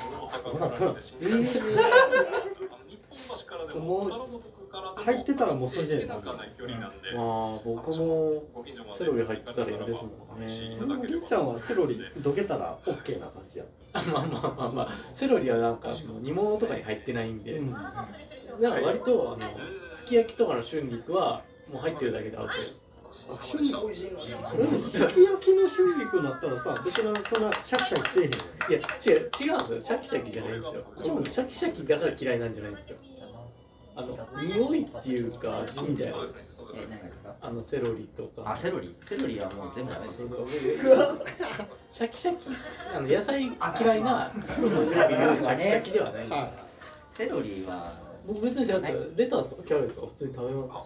もう入ってたらもうそれじゃない。 まあ僕もセロリ入ってたら嫌ですもんね。 りっちゃんはセロリどけたらオッケーな感じや。 まあまあまあまあセロリはなんか煮物とかに入ってないんで、だから割とあのすき焼きとかの春菊はもう入ってるだけでアウトです。 春菊美味しいのに。すき焼きの春菊になったらさ、別にそんなシャキシャキせえへん。 いや違う違うんですよ。シャキシャキじゃないんですよ。僕シャキシャキだから嫌いなんじゃないんですよ。あの匂いっていうか味みたいな。あのセロリとか。 あ、セロリ。セロリはもう全部ダメですよ。 シャキシャキ、あの野菜嫌いな人のよく言うシャキシャキではないんですよ。 セロリは僕別にだってレタスとかキャベツとか普通に食べます。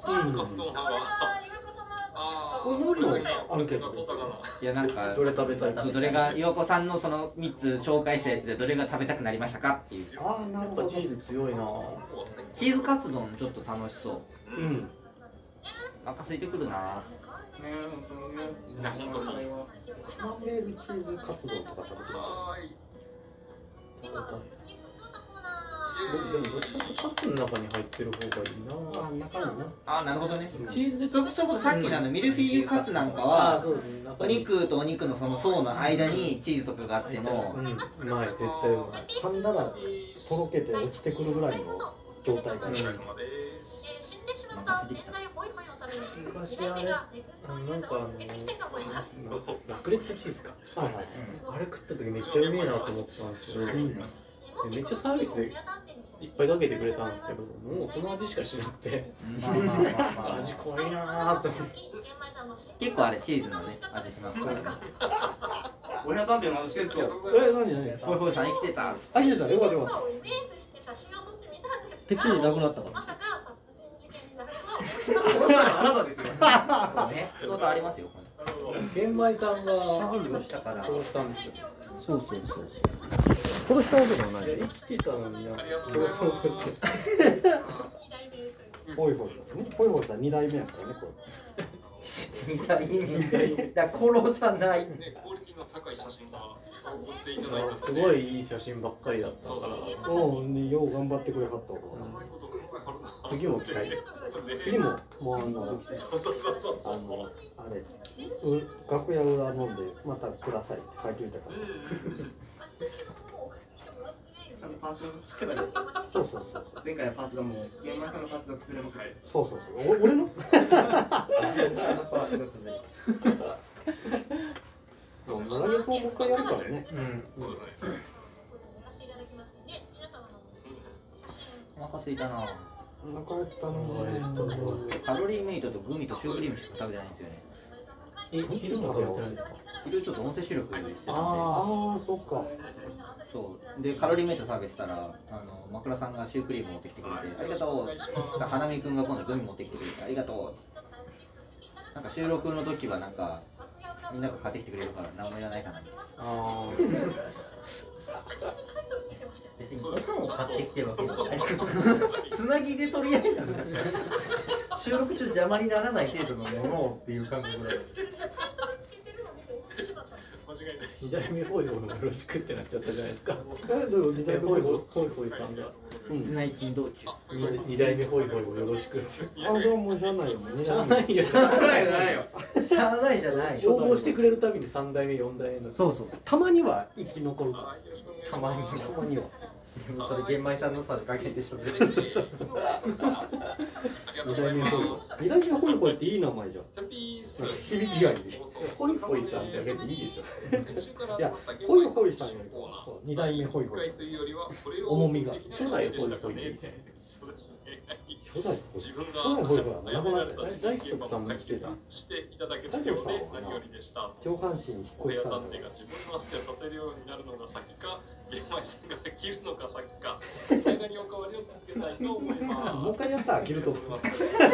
これ何のアンケート？ いやなんかどれ食べたい？ どれが岩子さんのそのみっつ紹介したやつでどれが食べたくなりましたかっていう。 ああ、なるほど。 チーズ強いな。 チーズカツ丼ちょっと楽しそう。 うん。 お腹空いてくるな。 カマンベールチーズカツ丼とか食べてる。 僕でもどっちかというとカツの中に入ってる方がいいな。 あ、中にな。 あ、なるほどね。 チーズでそれこそさっきのあのミルフィーユカツなんかはお肉とお肉のその層の間にチーズとかがあってもうん、うまい、絶対うまい。 噛んだらとろけて落ちてくるぐらいの状態がね。 昔あれ、あのなんかあのラクレットチーズか。 はいはい。 あれ食った時めっちゃうめえなと思ってたんですけど、めっちゃサービスでいっぱいかけてくれたんですけど、もうその味しかしなくて、味濃いなーと思って。 結構あれチーズのね味しますからね。 俺はダメなしてると。 え、何何？ ホイホイさん生きてた。 あ、生きてた。よかったよかった。てっきりなくなったから。 殺したのあなたですよ。 そうね。そういうことありますよ。 玄米さんが殺したから。 殺したんですよ。 そうそうそう。殺したわけではない。 いや生きてたのにな、殺そうとして。 ホイホイさんね。ホイホイさん二代目やからね、これ。 二代目だ殺さない。 すごいいい写真ばっかりだったから。 おう、ね、よう頑張ってくれはったわ。 次も期待。 次も、もうあの、あの、あれ、う楽屋裏飲んで、またくださいって書いてみたから。 ちゃんとパーツがつけたり。 そうそうそう。 前回はパーツがもう、玄米さんのパーツが崩れまくり。 そうそうそう。お俺の来月ももう一回やるからね。 うん。 そうですね。 お腹空いたな。 お腹減ったな。 カロリーメイトとグミとシュークリームしか食べてないんですよね。 え、昼も食べてないですか？ 昼ちょっと音声収録してたんで、 ああそっか。 そうでカロリーメイト食べてたら、あの枕さんがシュークリーム持ってきてくれてありがとう。花見くんが今度グミ持ってきてくれてありがとう。なんか収録の時はなんかみんなが買ってきてくれるから何もいらないかな。 ああ。 別にご飯を買ってきてるわけじゃない。つなぎでとりあえず収録中邪魔にならない程度のものをっていう感覚だよ。 二代目ホイホイもよろしくってなっちゃったじゃないですか。 え、どう二代目ホイホイホイホイさんが室内珍道中。 二代目ホイホイもよろしくって。 あ、じゃあもうしゃあないよ。 しゃあないよ。 しゃあないじゃないよ。しゃあないじゃない。 応募してくれるたびに三代目四代目の。 そうそう。たまには生き残るかたまにら。たまには。 でもそれ玄米さんのさじ加減でしょ。 二代目ホイホイ。二代目ホイホイっていい名前じゃん。響きがいい。 ホイホイさんってあげていいでしょ。 いや、ホイホイさんよりも二代目ホイホイ。重みが。 初代ホイホイでいいじゃないですか。 初代ホイホイ。初代ホイホイはなくなったよ。 大吉徳さんも来てた。 大吉さんは上半身引っ越しさん。 自分の足で立てるようになるのが先か、玄米さんが切るのが先か、映画におかわりを続けたいと思います。 もう一回やったら切ると思います。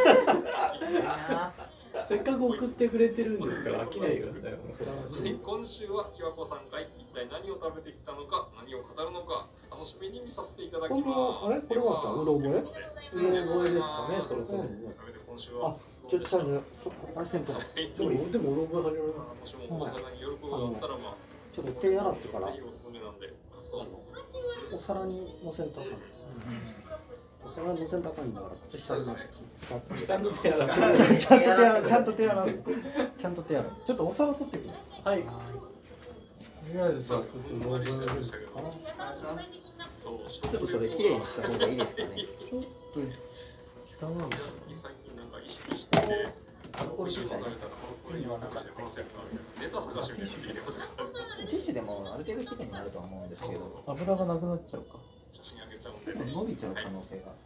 せっかく送ってくれてるんですから飽きないでくださいよ。 今週は岩子さんが一体何を食べてきたのか、何を語るのか、楽しみに見させていただきます。 これあれこれはうろ覚え？ うろ覚えですかね、そろそろ。 あ、ちょっとちょっとそこパーセント。 でもでもうろ覚え始めもしもお魚に喜ぶことだったらまあちょっと手洗ってからぜひおすすめなんでカスタードお皿に乗せんとあかん。お皿に乗せんとあかんだから靴下になって。 ちゃんと手洗う。 ちゃんと手洗う。ちゃんと手洗う。ちゃんと手洗う。ちょっとお皿取ってくる。 はい。 とりあえずじゃあちょっとうろ覚えですか。 そうちょっとそれ綺麗にした方がいいですかね。 ちょっと汚い。 最近なんか意識して美味しいもの食べたらこれにはなかったネタ探しみたいなのできますからティッシュでもある程度綺麗になるとは思うんですけど、 油がなくなっちゃうか。 写真あげちゃうんで伸びちゃう可能性が。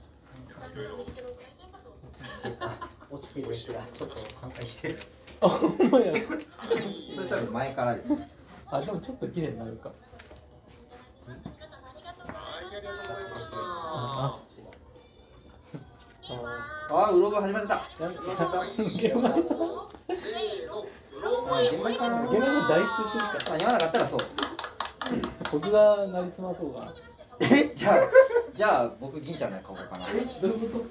落ちてるやつがちょっと反対してる。 あ、ほんまや。 それ多分前からですね。 あ、でもちょっと綺麗になるか。 はいありがとうございましたあああ、うろ覚え始まった。 あ、なんか玄米さん。玄米さん現場から脱出するか。 間に合わなかったらそう。 僕がなりすまそうかな。 え、じゃあ、じゃあ僕銀ちゃんの顔かな。 どういうこと？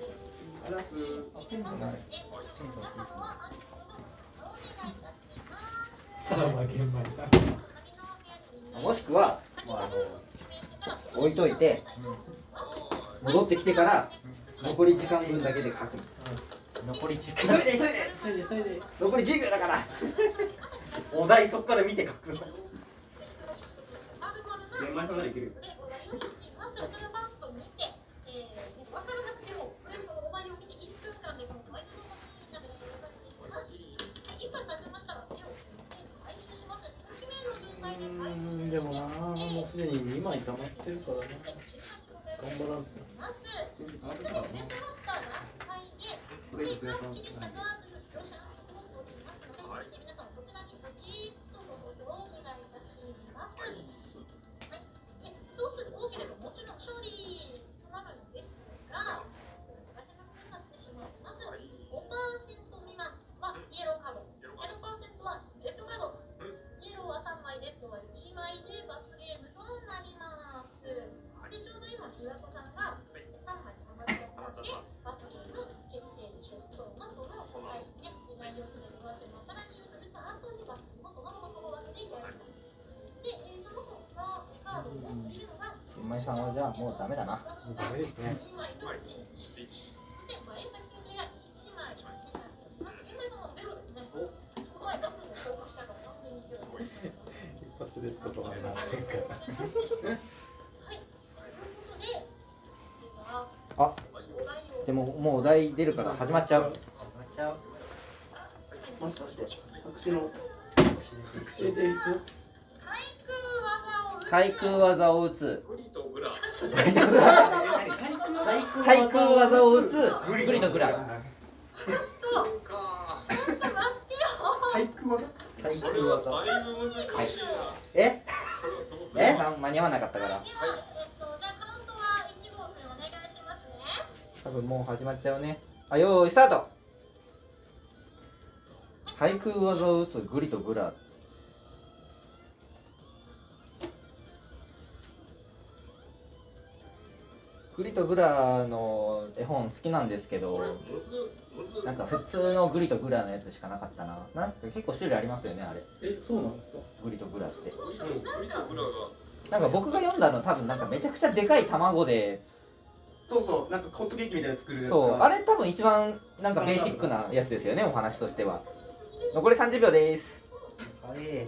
さらば玄米さん。 もしくは、もうあの置いといて、戻ってきてから残り時間分だけで書く。 残り時急間いで急いで。 それでそれで。 残りじゅうびょうだから。 お題そこから見て書く。玄米さんならいけるよ。 うん、でもな、もうすでににまい溜まってるからな。頑張らんと。 これいくらさん。 そうすると多ければもちろん勝利となるんですが、それだけのことになってしまいます。ごパーセント未満はイエローカード、ゼロパーセントはレッドカード、イエローはさんまい、レッドはいちまいで罰ゲームとなります。で、ちょうど今、岩子さんがさんまいたまっちゃったので、罰ゲーム決定書、今日のその配信で内容すべて終わってまた来週と出た後に罰ゲームをそのままこの枠でやります。で、えー、その他のカードを持っているのが、 玄米さんはじゃあもうダメだな。 ダメですね。 にまいといち。そして前崎先生がいちまいになっています。玄米さんはゼロですね。その前罰を消化したから完全にゼロ。 一発レッドとかになってんから。 はい。ということで、では、 あ、 お題をでももうお題出るから始まっちゃう。 もしかして私の提出。 対空技を打つ。 対空技を打つ。 グリとグラ対空技を打つ。グリとグラ。 ちょっと、ちょっと待ってよ。 俳句技？ 対空これは技。 だいぶ難しいな。 えこれはどうするえ間に合わなかったから。 では、えっと、じゃあカウントはいちごうくんお願いしますね。 多分もう始まっちゃうね。あ、よーいスタート。対空技を打つグリとグラ。グリとグラの絵本好きなんですけど、なんか普通のグリとグラのやつしかなかったな。なんか結構種類ありますよね、あれ。 え、そうなんですか？ グリとグラって。 グリとグラがなんか僕が読んだの多分なんかめちゃくちゃでかい卵で、 そうそうなんかホットケーキみたいなの作るやつそう、 があれ多分一番なんかベーシックなやつですよね、お話としては。残りさんじゅうびょうです。 あれ。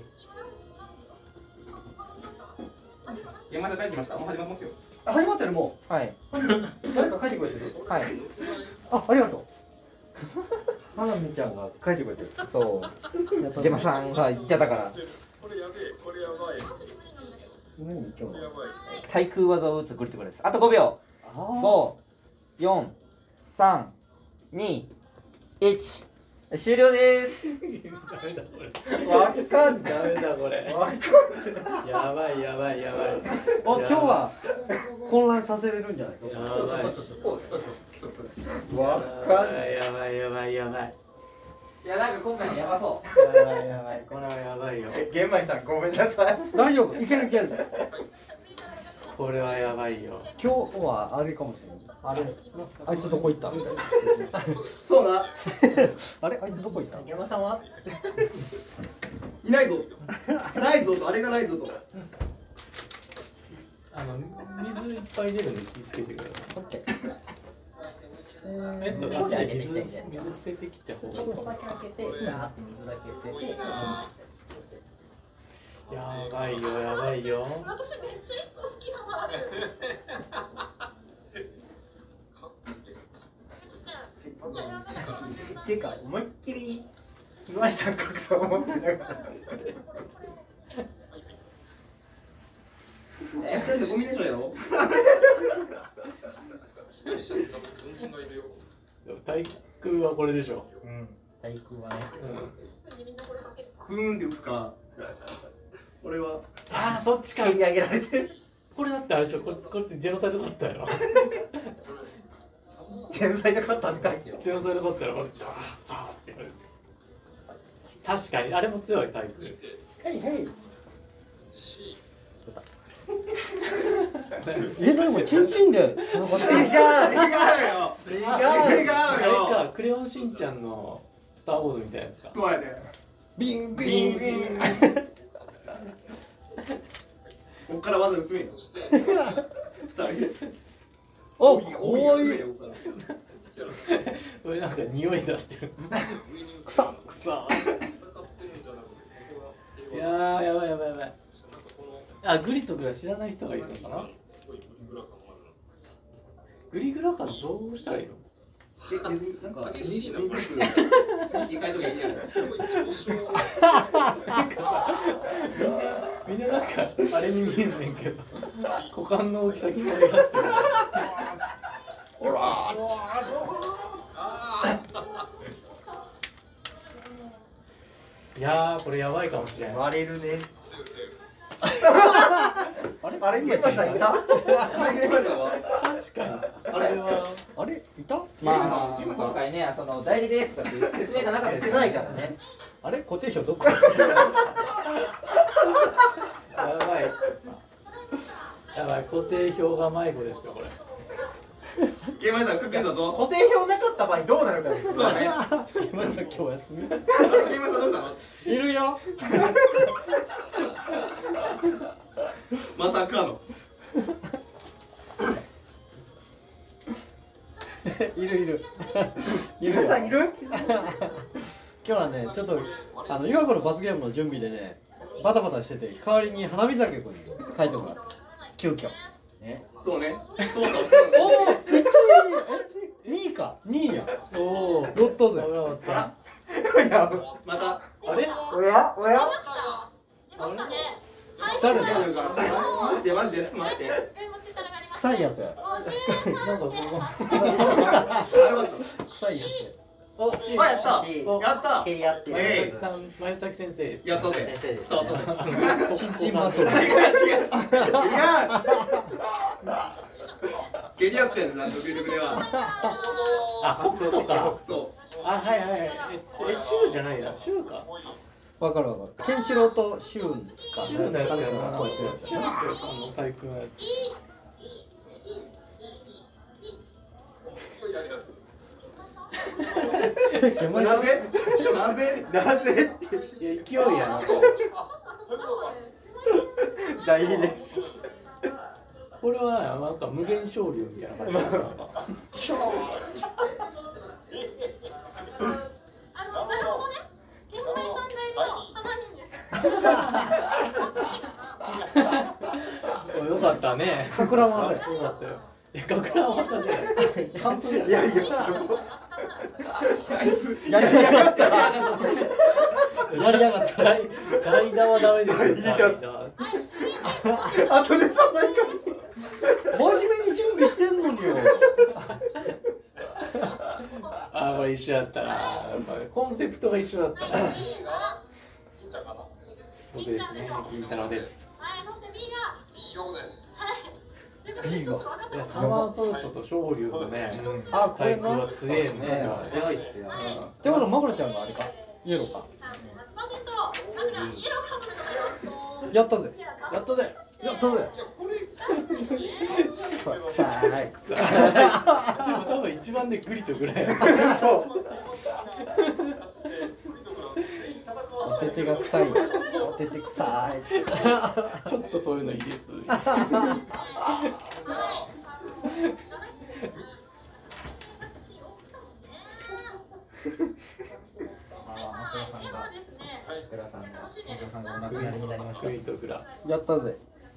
山田帰ってきました。もう始まってますよ。 あ始まってるもはい。 う誰か書いてくれてるはい。 あありがとう花見ちゃんが書いてくれてるそう。デマさんが言っちゃったから。 これやべえ、これやばい。 何今日のこれやばい。 対空技を打つグリとグラです。あとごびょう。 あご、よん、さん、に、いち。終了です。 ダメだこれ。 あわかんないダメだこれ。 わかんやばいやばいやばい。 お今日は混乱させれるんじゃないやかばい。 そうそうそうそうそうそうそうわかんないやばいやばいやばい。 いや、なんか今回やばそう。 やばいやばい。これはやばいよ。 玄米さんごめんなさい大丈夫いけるいけるこれはやばいよ。 今日はあれかもしれないあれあいつどこ行ったみたいなそうなあれあいつどこ行った山さんはいないぞないぞとあれがないぞとあの水いっぱい出るんで気をつけてください。 オッケーえっと、 こうじゃ後で水開けてきたいんじゃない水捨ててきた方がいいちょっとかもだけ開けて、ダーって水だけ捨てて、 やばいよやばいよ。 私めっちゃいっこ好きなのある。よし、じゃあ、じゃあやばいからっていうか思いっきりひまわりさん書くと思ってながらえ二人でコンビネーションやろ左下にちゃんと軍人がいるよ。 対空はこれでしょ。 うん対空はねみんなこれかけるか。 ふーんって浮くか俺はああ、そっちか。 蹴り上げられてるこれだってあれでしょ。これこれってジェノサイドだったよ。 天才で勝ったって書いてよジェノサイドだったらこれザーザーってやる。確かにあれも強い対空。 ヘイヘイ C。 えでもチンチンで戦ってる違う違うよ違うあれ違うよか、クレヨンしんちゃんのスター・ウォーズみたいなやつか。 そうやでビンビビンンビンこっから技打つんや二人おこういうこれなんか匂い出してる。 草くさ。いやー、やばいやばいやばい。あ、グリとグラ知らない人がいるのかな。グリグラ感どうしたらいいの。 えなんか激しいなミミルク一回とかいいやんみんななんかあれに見えんねんけど股間の大きさ競い合ってる。 ほらいやー、これやばいかもしれない。 割れるねあれあれゲームさんいたあれゲームさんは確かに。あれはあれいたまあ、今回ね、その代理ですとかっていう説明がなかったですやってないからねあれ固定票どこやばい。やばい、固定票が迷子ですよ、これ。 ゲームさんかけたぞ固定票なかった場合どうなるかですよそうだね今さん今日休みゲームさんどうしたのいるよまさかのいるいるいる皆さんいる今日はねちょっとあの岩子の罰ゲームの準備でねバタバタしてて代わりに花見酒君に書いてもらった急遽ねそうねそうかしてるおおめっちゃいいえにいかにいやおお、 ロット勢危なかった。 いやまたあれおやおや出ました出ましたね。 誰だ大丈夫かマジでマジでちょっと待って臭いやつやなんかここあよかった臭いやつやあお、シあ、やったおやった蹴り合ってえい前崎さん、前崎先生。 やったぜ先生です伝わったぜチンチンバトル。 違う違う違ういや蹴り合ってんなドキドキではあ、北斗か。 そあ、はいはいはい。え、え、シュウじゃないな、シュウか。 わかるわかる。ケンシロウとシュンか。 シュウのやつやな。 こうやってるやつシュウってあの体育のやつ。 うなぜなぜなぜっていや、勢いやな。 大事です。 これはなんか無限昇竜みたいな感じだな。 あの、なるほどね。天明三大の花見です。 よかったね。 かくらん技や。 よかったよ。いや、かくらん技じゃない。感想じゃない。 いやいや。やりやがった。やりやがった。 代代打はダメですよ。代打あとでしょないか真面目に準備してんのによ。 あー、これ一緒だったな。やっぱコンセプトが一緒だったな。僕ですね、金太郎です。 はい、そして B が。 いいようです。 はい。 B が。 いや、サマーソルトと昇竜のね、 あ、これな。 体育は強いんですよ。 強いっすよ。 ってことはマグロちゃんがあれか。イエローか。やったぜ。 やったぜ。 やったぜ。臭い。 でも多分一番でグリとぐらい。 そう。おててが臭い。おてて臭い。 ちょっとそういうのいいです。グリとグラ。 やったぜ。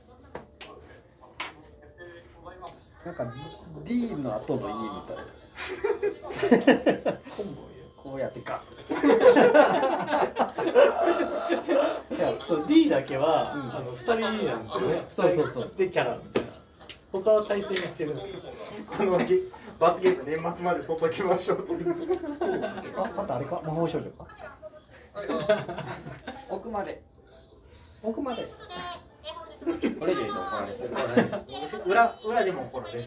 なんか D の後の E みたいな。こうやってか。 いや、そう D だけは、うん、あのふたりなんですよね。 そうそうそう。 でキャラみたいな。他は対戦してる。 このゲ罰ゲーム年末まで取っときましょうあ、またあれか魔法少女か。 奥まで奥まで。 これ以上言うと怒られそう。 裏裏でも怒られる。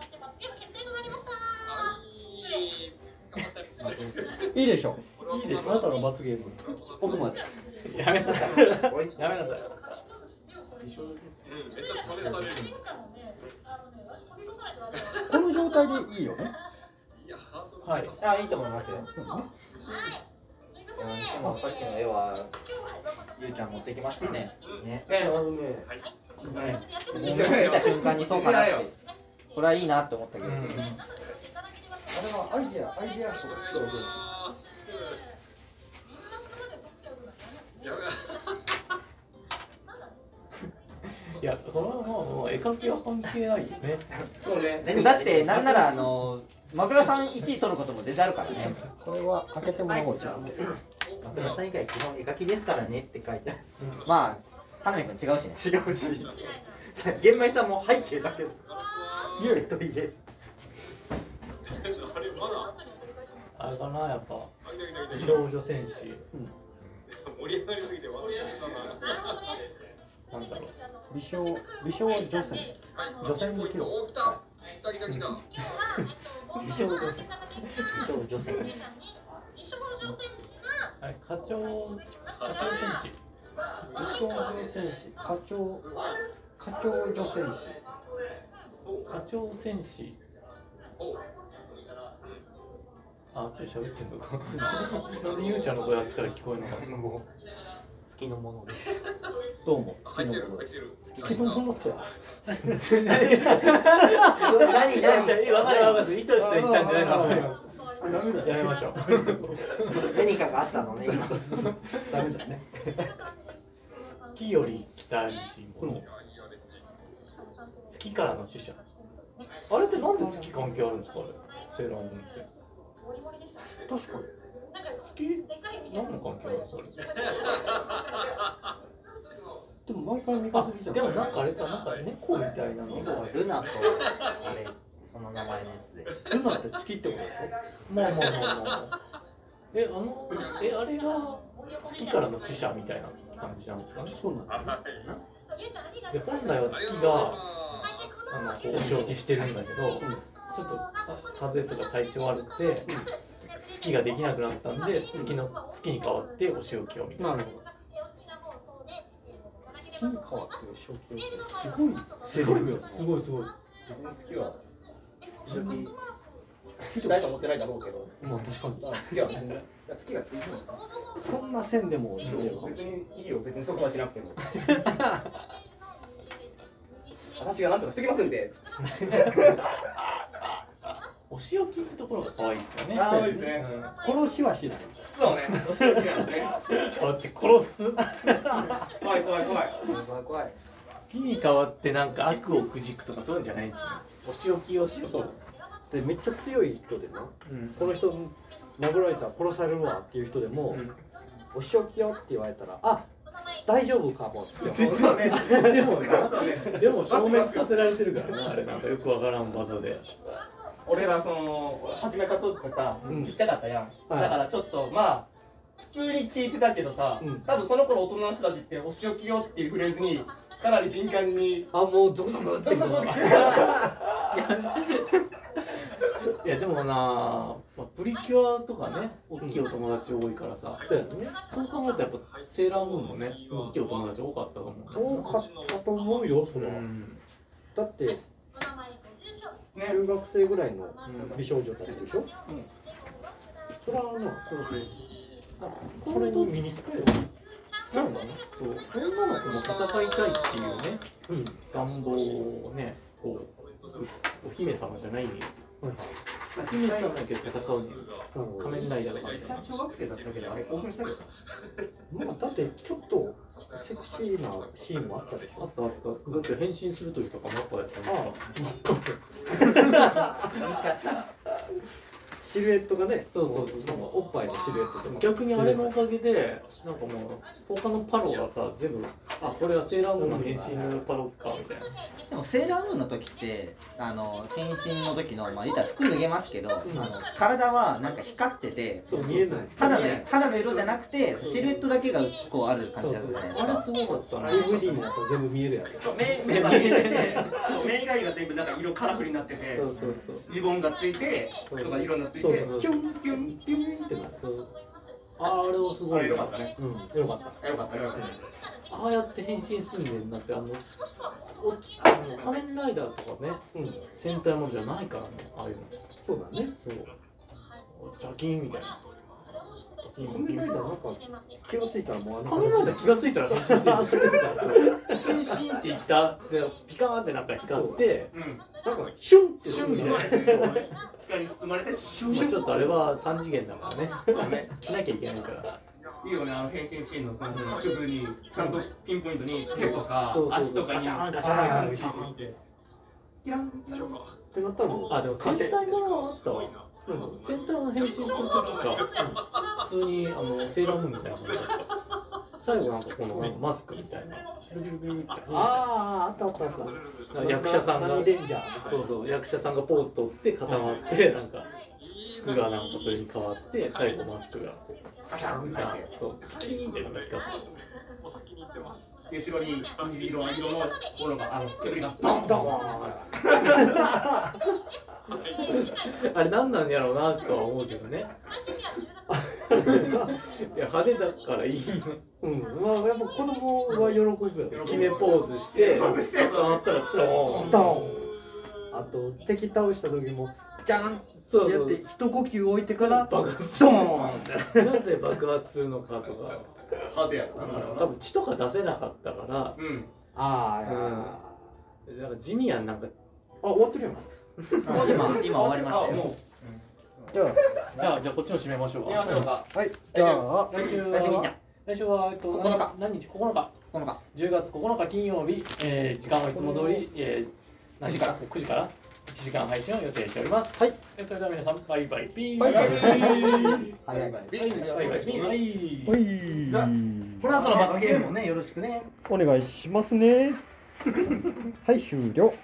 いいでしょ。 いいでしょ。 あなたの罰ゲーム。奥まで。 やめなさい。やめなさい。 めっちゃ試される。 この状態でいいよね。 はい。 あ、いいと思いますよ。でもさっきの絵はゆうちゃん持ってきましたね。ね。 ね、あのね、 見た瞬間にそうかなって。これはいいなって思ったけど。 あれはアイデア、アイデアそう。そういや、それはもう絵描きは関係ないよね。 そうね。 だってなんならあのマクラさんいちい取ることも全然あるからね。 これは開けてもらおうじゃん。 マクラさん以外基本絵描きですからねって書いてある。 まあ花見くん違うしね。 違うし。玄米さんも背景だけど。幽霊と入れ。 あれかな、やっぱ美少女戦士。 盛り上がりすぎて忘れたな。 なんだろう。 美少美少女戦。女戦できる。 お、来た。来た来た来た。 美少女戦。 美少女戦。 あれ、課長、課長戦士。 美少女戦士、課長、課長女戦士。 課長戦士。あ、ちょっと喋ってんのか。なんでゆうちゃんの声あっちから聞こえるのか。 好きのものです。 どうも、好きなものです。好きなものって。 何何じゃあ、わかるわかる。意図して言ったんじゃないのわかります。やめましょう。 何かがあったのね。今。 ダメだね。 月より北にしもの。月からの使者。あれってなんで月関係あるんですか、あれ。セーラームーンって。 確かに。 月何の関係あるんですか、あれ。 でも毎回三日月じゃん。 でもなんかあれか、なんか猫みたいなのが。 ルナとあれその名前のやつで。 ルナって月ってことでしょ。 まあまあまあまあ。 え、あの、え、あれが月からの使者みたいな感じなんですかね。 そうなんだよな。 で、本来は月があのこうお仕置きしてるんだけど、ちょっと風邪とか体調悪くて、月ができなくなったんで、月の月に変わってお仕置きをみたいな。 なるほど。月に変わってお仕置きをすごいセリフがすごいすごい。 月は一緒にしたいと思ってないだろうけど、 まあ確かに。 月は別に月がいいのかそんな線でもいいんだよ。 別にいいよ、別にそこはしなくても。私がなんとかしてきますんで。 お仕置きってところが可愛いですよね。 可愛いですね。 殺しはしない。 そうね。お仕置きなんですね。 こうやって殺す。 怖い怖い怖い。 怖い怖い。 月に変わってなんか悪をくじくとかそういうんじゃないんですよ。お仕置きをしよう。 でめっちゃ強い人でな、 うん、 この人殴られたら殺されるわっていう人でも、うん、お仕置きよって言われたら、あ、大丈夫かもって。 そうね。 でもな、でも消滅させられてるからな、あれなんかよくわからん技で。 俺らその初めからとってさ、 うん、 ちっちゃかったやん、 はい、 だからちょっとまあ普通に聞いてたけどさ、うん、多分その頃大人の人たちってお仕置きよっていうフレーズにかなり敏感に、 あ、もうゾクゾクってくる。 いやでもな、まあ、プリキュアとかね、大きいお友達多いからさ、 そうやね。 そう考えたらやっぱセーラームーンもね、大きいお友達多かったと思う。 多かったと思うよ、それは。うん、だって、中学生ぐらいの美少女たちでしょ。うん、それはな、そうそう。それにミニスカよ。 そうだね。そう。女の子も戦いたいっていうね、うん、願望をね、こうお姫様じゃないんで。お姫様だけ戦うに仮面ライダーとか小学生だっただけであれ興奮したけど。 まあだってちょっとセクシーなシーンもあったでしょ。 あったあった。だって変身する時とかマッパやったんですか。シルエットがね、 そうそうそう、 おっぱいのシルエットとか。 逆にあれのおかげでなんかもう他のパロがさ全部、あ、これはセーラームーンの変身のパロかみたいな。 でもセーラームーンの時ってあの変身の時のまあ言ったら服脱げますけど、うん、あの体はなんか光ってて、 そう見えない。 肌の肌の色じゃなくてシルエットだけがこうある感じだったじゃないですか。 あれすごかったね。 ディーブイディー になったら全部見えるやつ。 目目が見えてて、目以外が全部なんか色カラフルになってて、 そうそうそう。 リボンがついてとか色がついて、キュンキュンキュンキュンってなる。 あれをすごい良かったね。 うん、よかった。 よかったよかった。 ああやって変身すんねんなって、あのおあの仮面ライダーとかね、うん、戦隊ものじゃないからね、ああいうの。 そうだね。 そう。ジャキンみたいな。 仮面ライダーなんか気がついたらもうあの仮面ライダー気がついたら変身してる。変身って言ったでピカーンってなんか光って、 うん、 なんかシュンってシュンみたいな。 光に包まれてシュン。 ちょっとあれは三次元だからね。そうね。しなきゃいけないから。 いいよね、あの変身シーンのその各部にちゃんとピンポイントに手とか足とかにガチャンガチャンガチャンってキランってなったの。 あ、でも戦隊ものあったわ。戦隊の変身するときか、普通にあのセーラームーンみたいなのがあった。最後なんかこのマスクみたいな。 ああ、あったあったあった。 役者さんがそうそう役者さんがポーズ取って固まってなんか服がなんかそれに変わって最後マスクがガシャンみたいな、そうピキーンってなんか光って。 後ろに虹色色のものがあの煙がボンドーン。 あれ何なんやろうなとは思うけどね。いや派手だからいいの。 うん、まあやっぱ子供は喜ぶよ。 決めポーズして固まったらドーンドーン。あと敵倒した時もジャンそうやって一呼吸置いてから爆発ドーンってなぜ爆発するのかとか派手やな。 多分血とか出せなかったから、 うん、 ああ、うん、なんか地味やんなんか。 あ、終わってるやん。 今今終わりましたよ。 じゃあじゃあじゃあこっちも締めましょうか。 締めましょうか。 はい。じゃあ来週は来週はえっとここのか何日ここのかここのかじゅうがつここのか金曜日、えー、時間はいつも通り、えー、何時からくじからいちじかん配信を予定しております。 はい。 それでは皆さんバイバイピー。 バイバイピー。 バイバイバイバイピー。バイバイピー。はい。この後の罰ゲームもねよろしくね。 お願いしますね。はい、終了。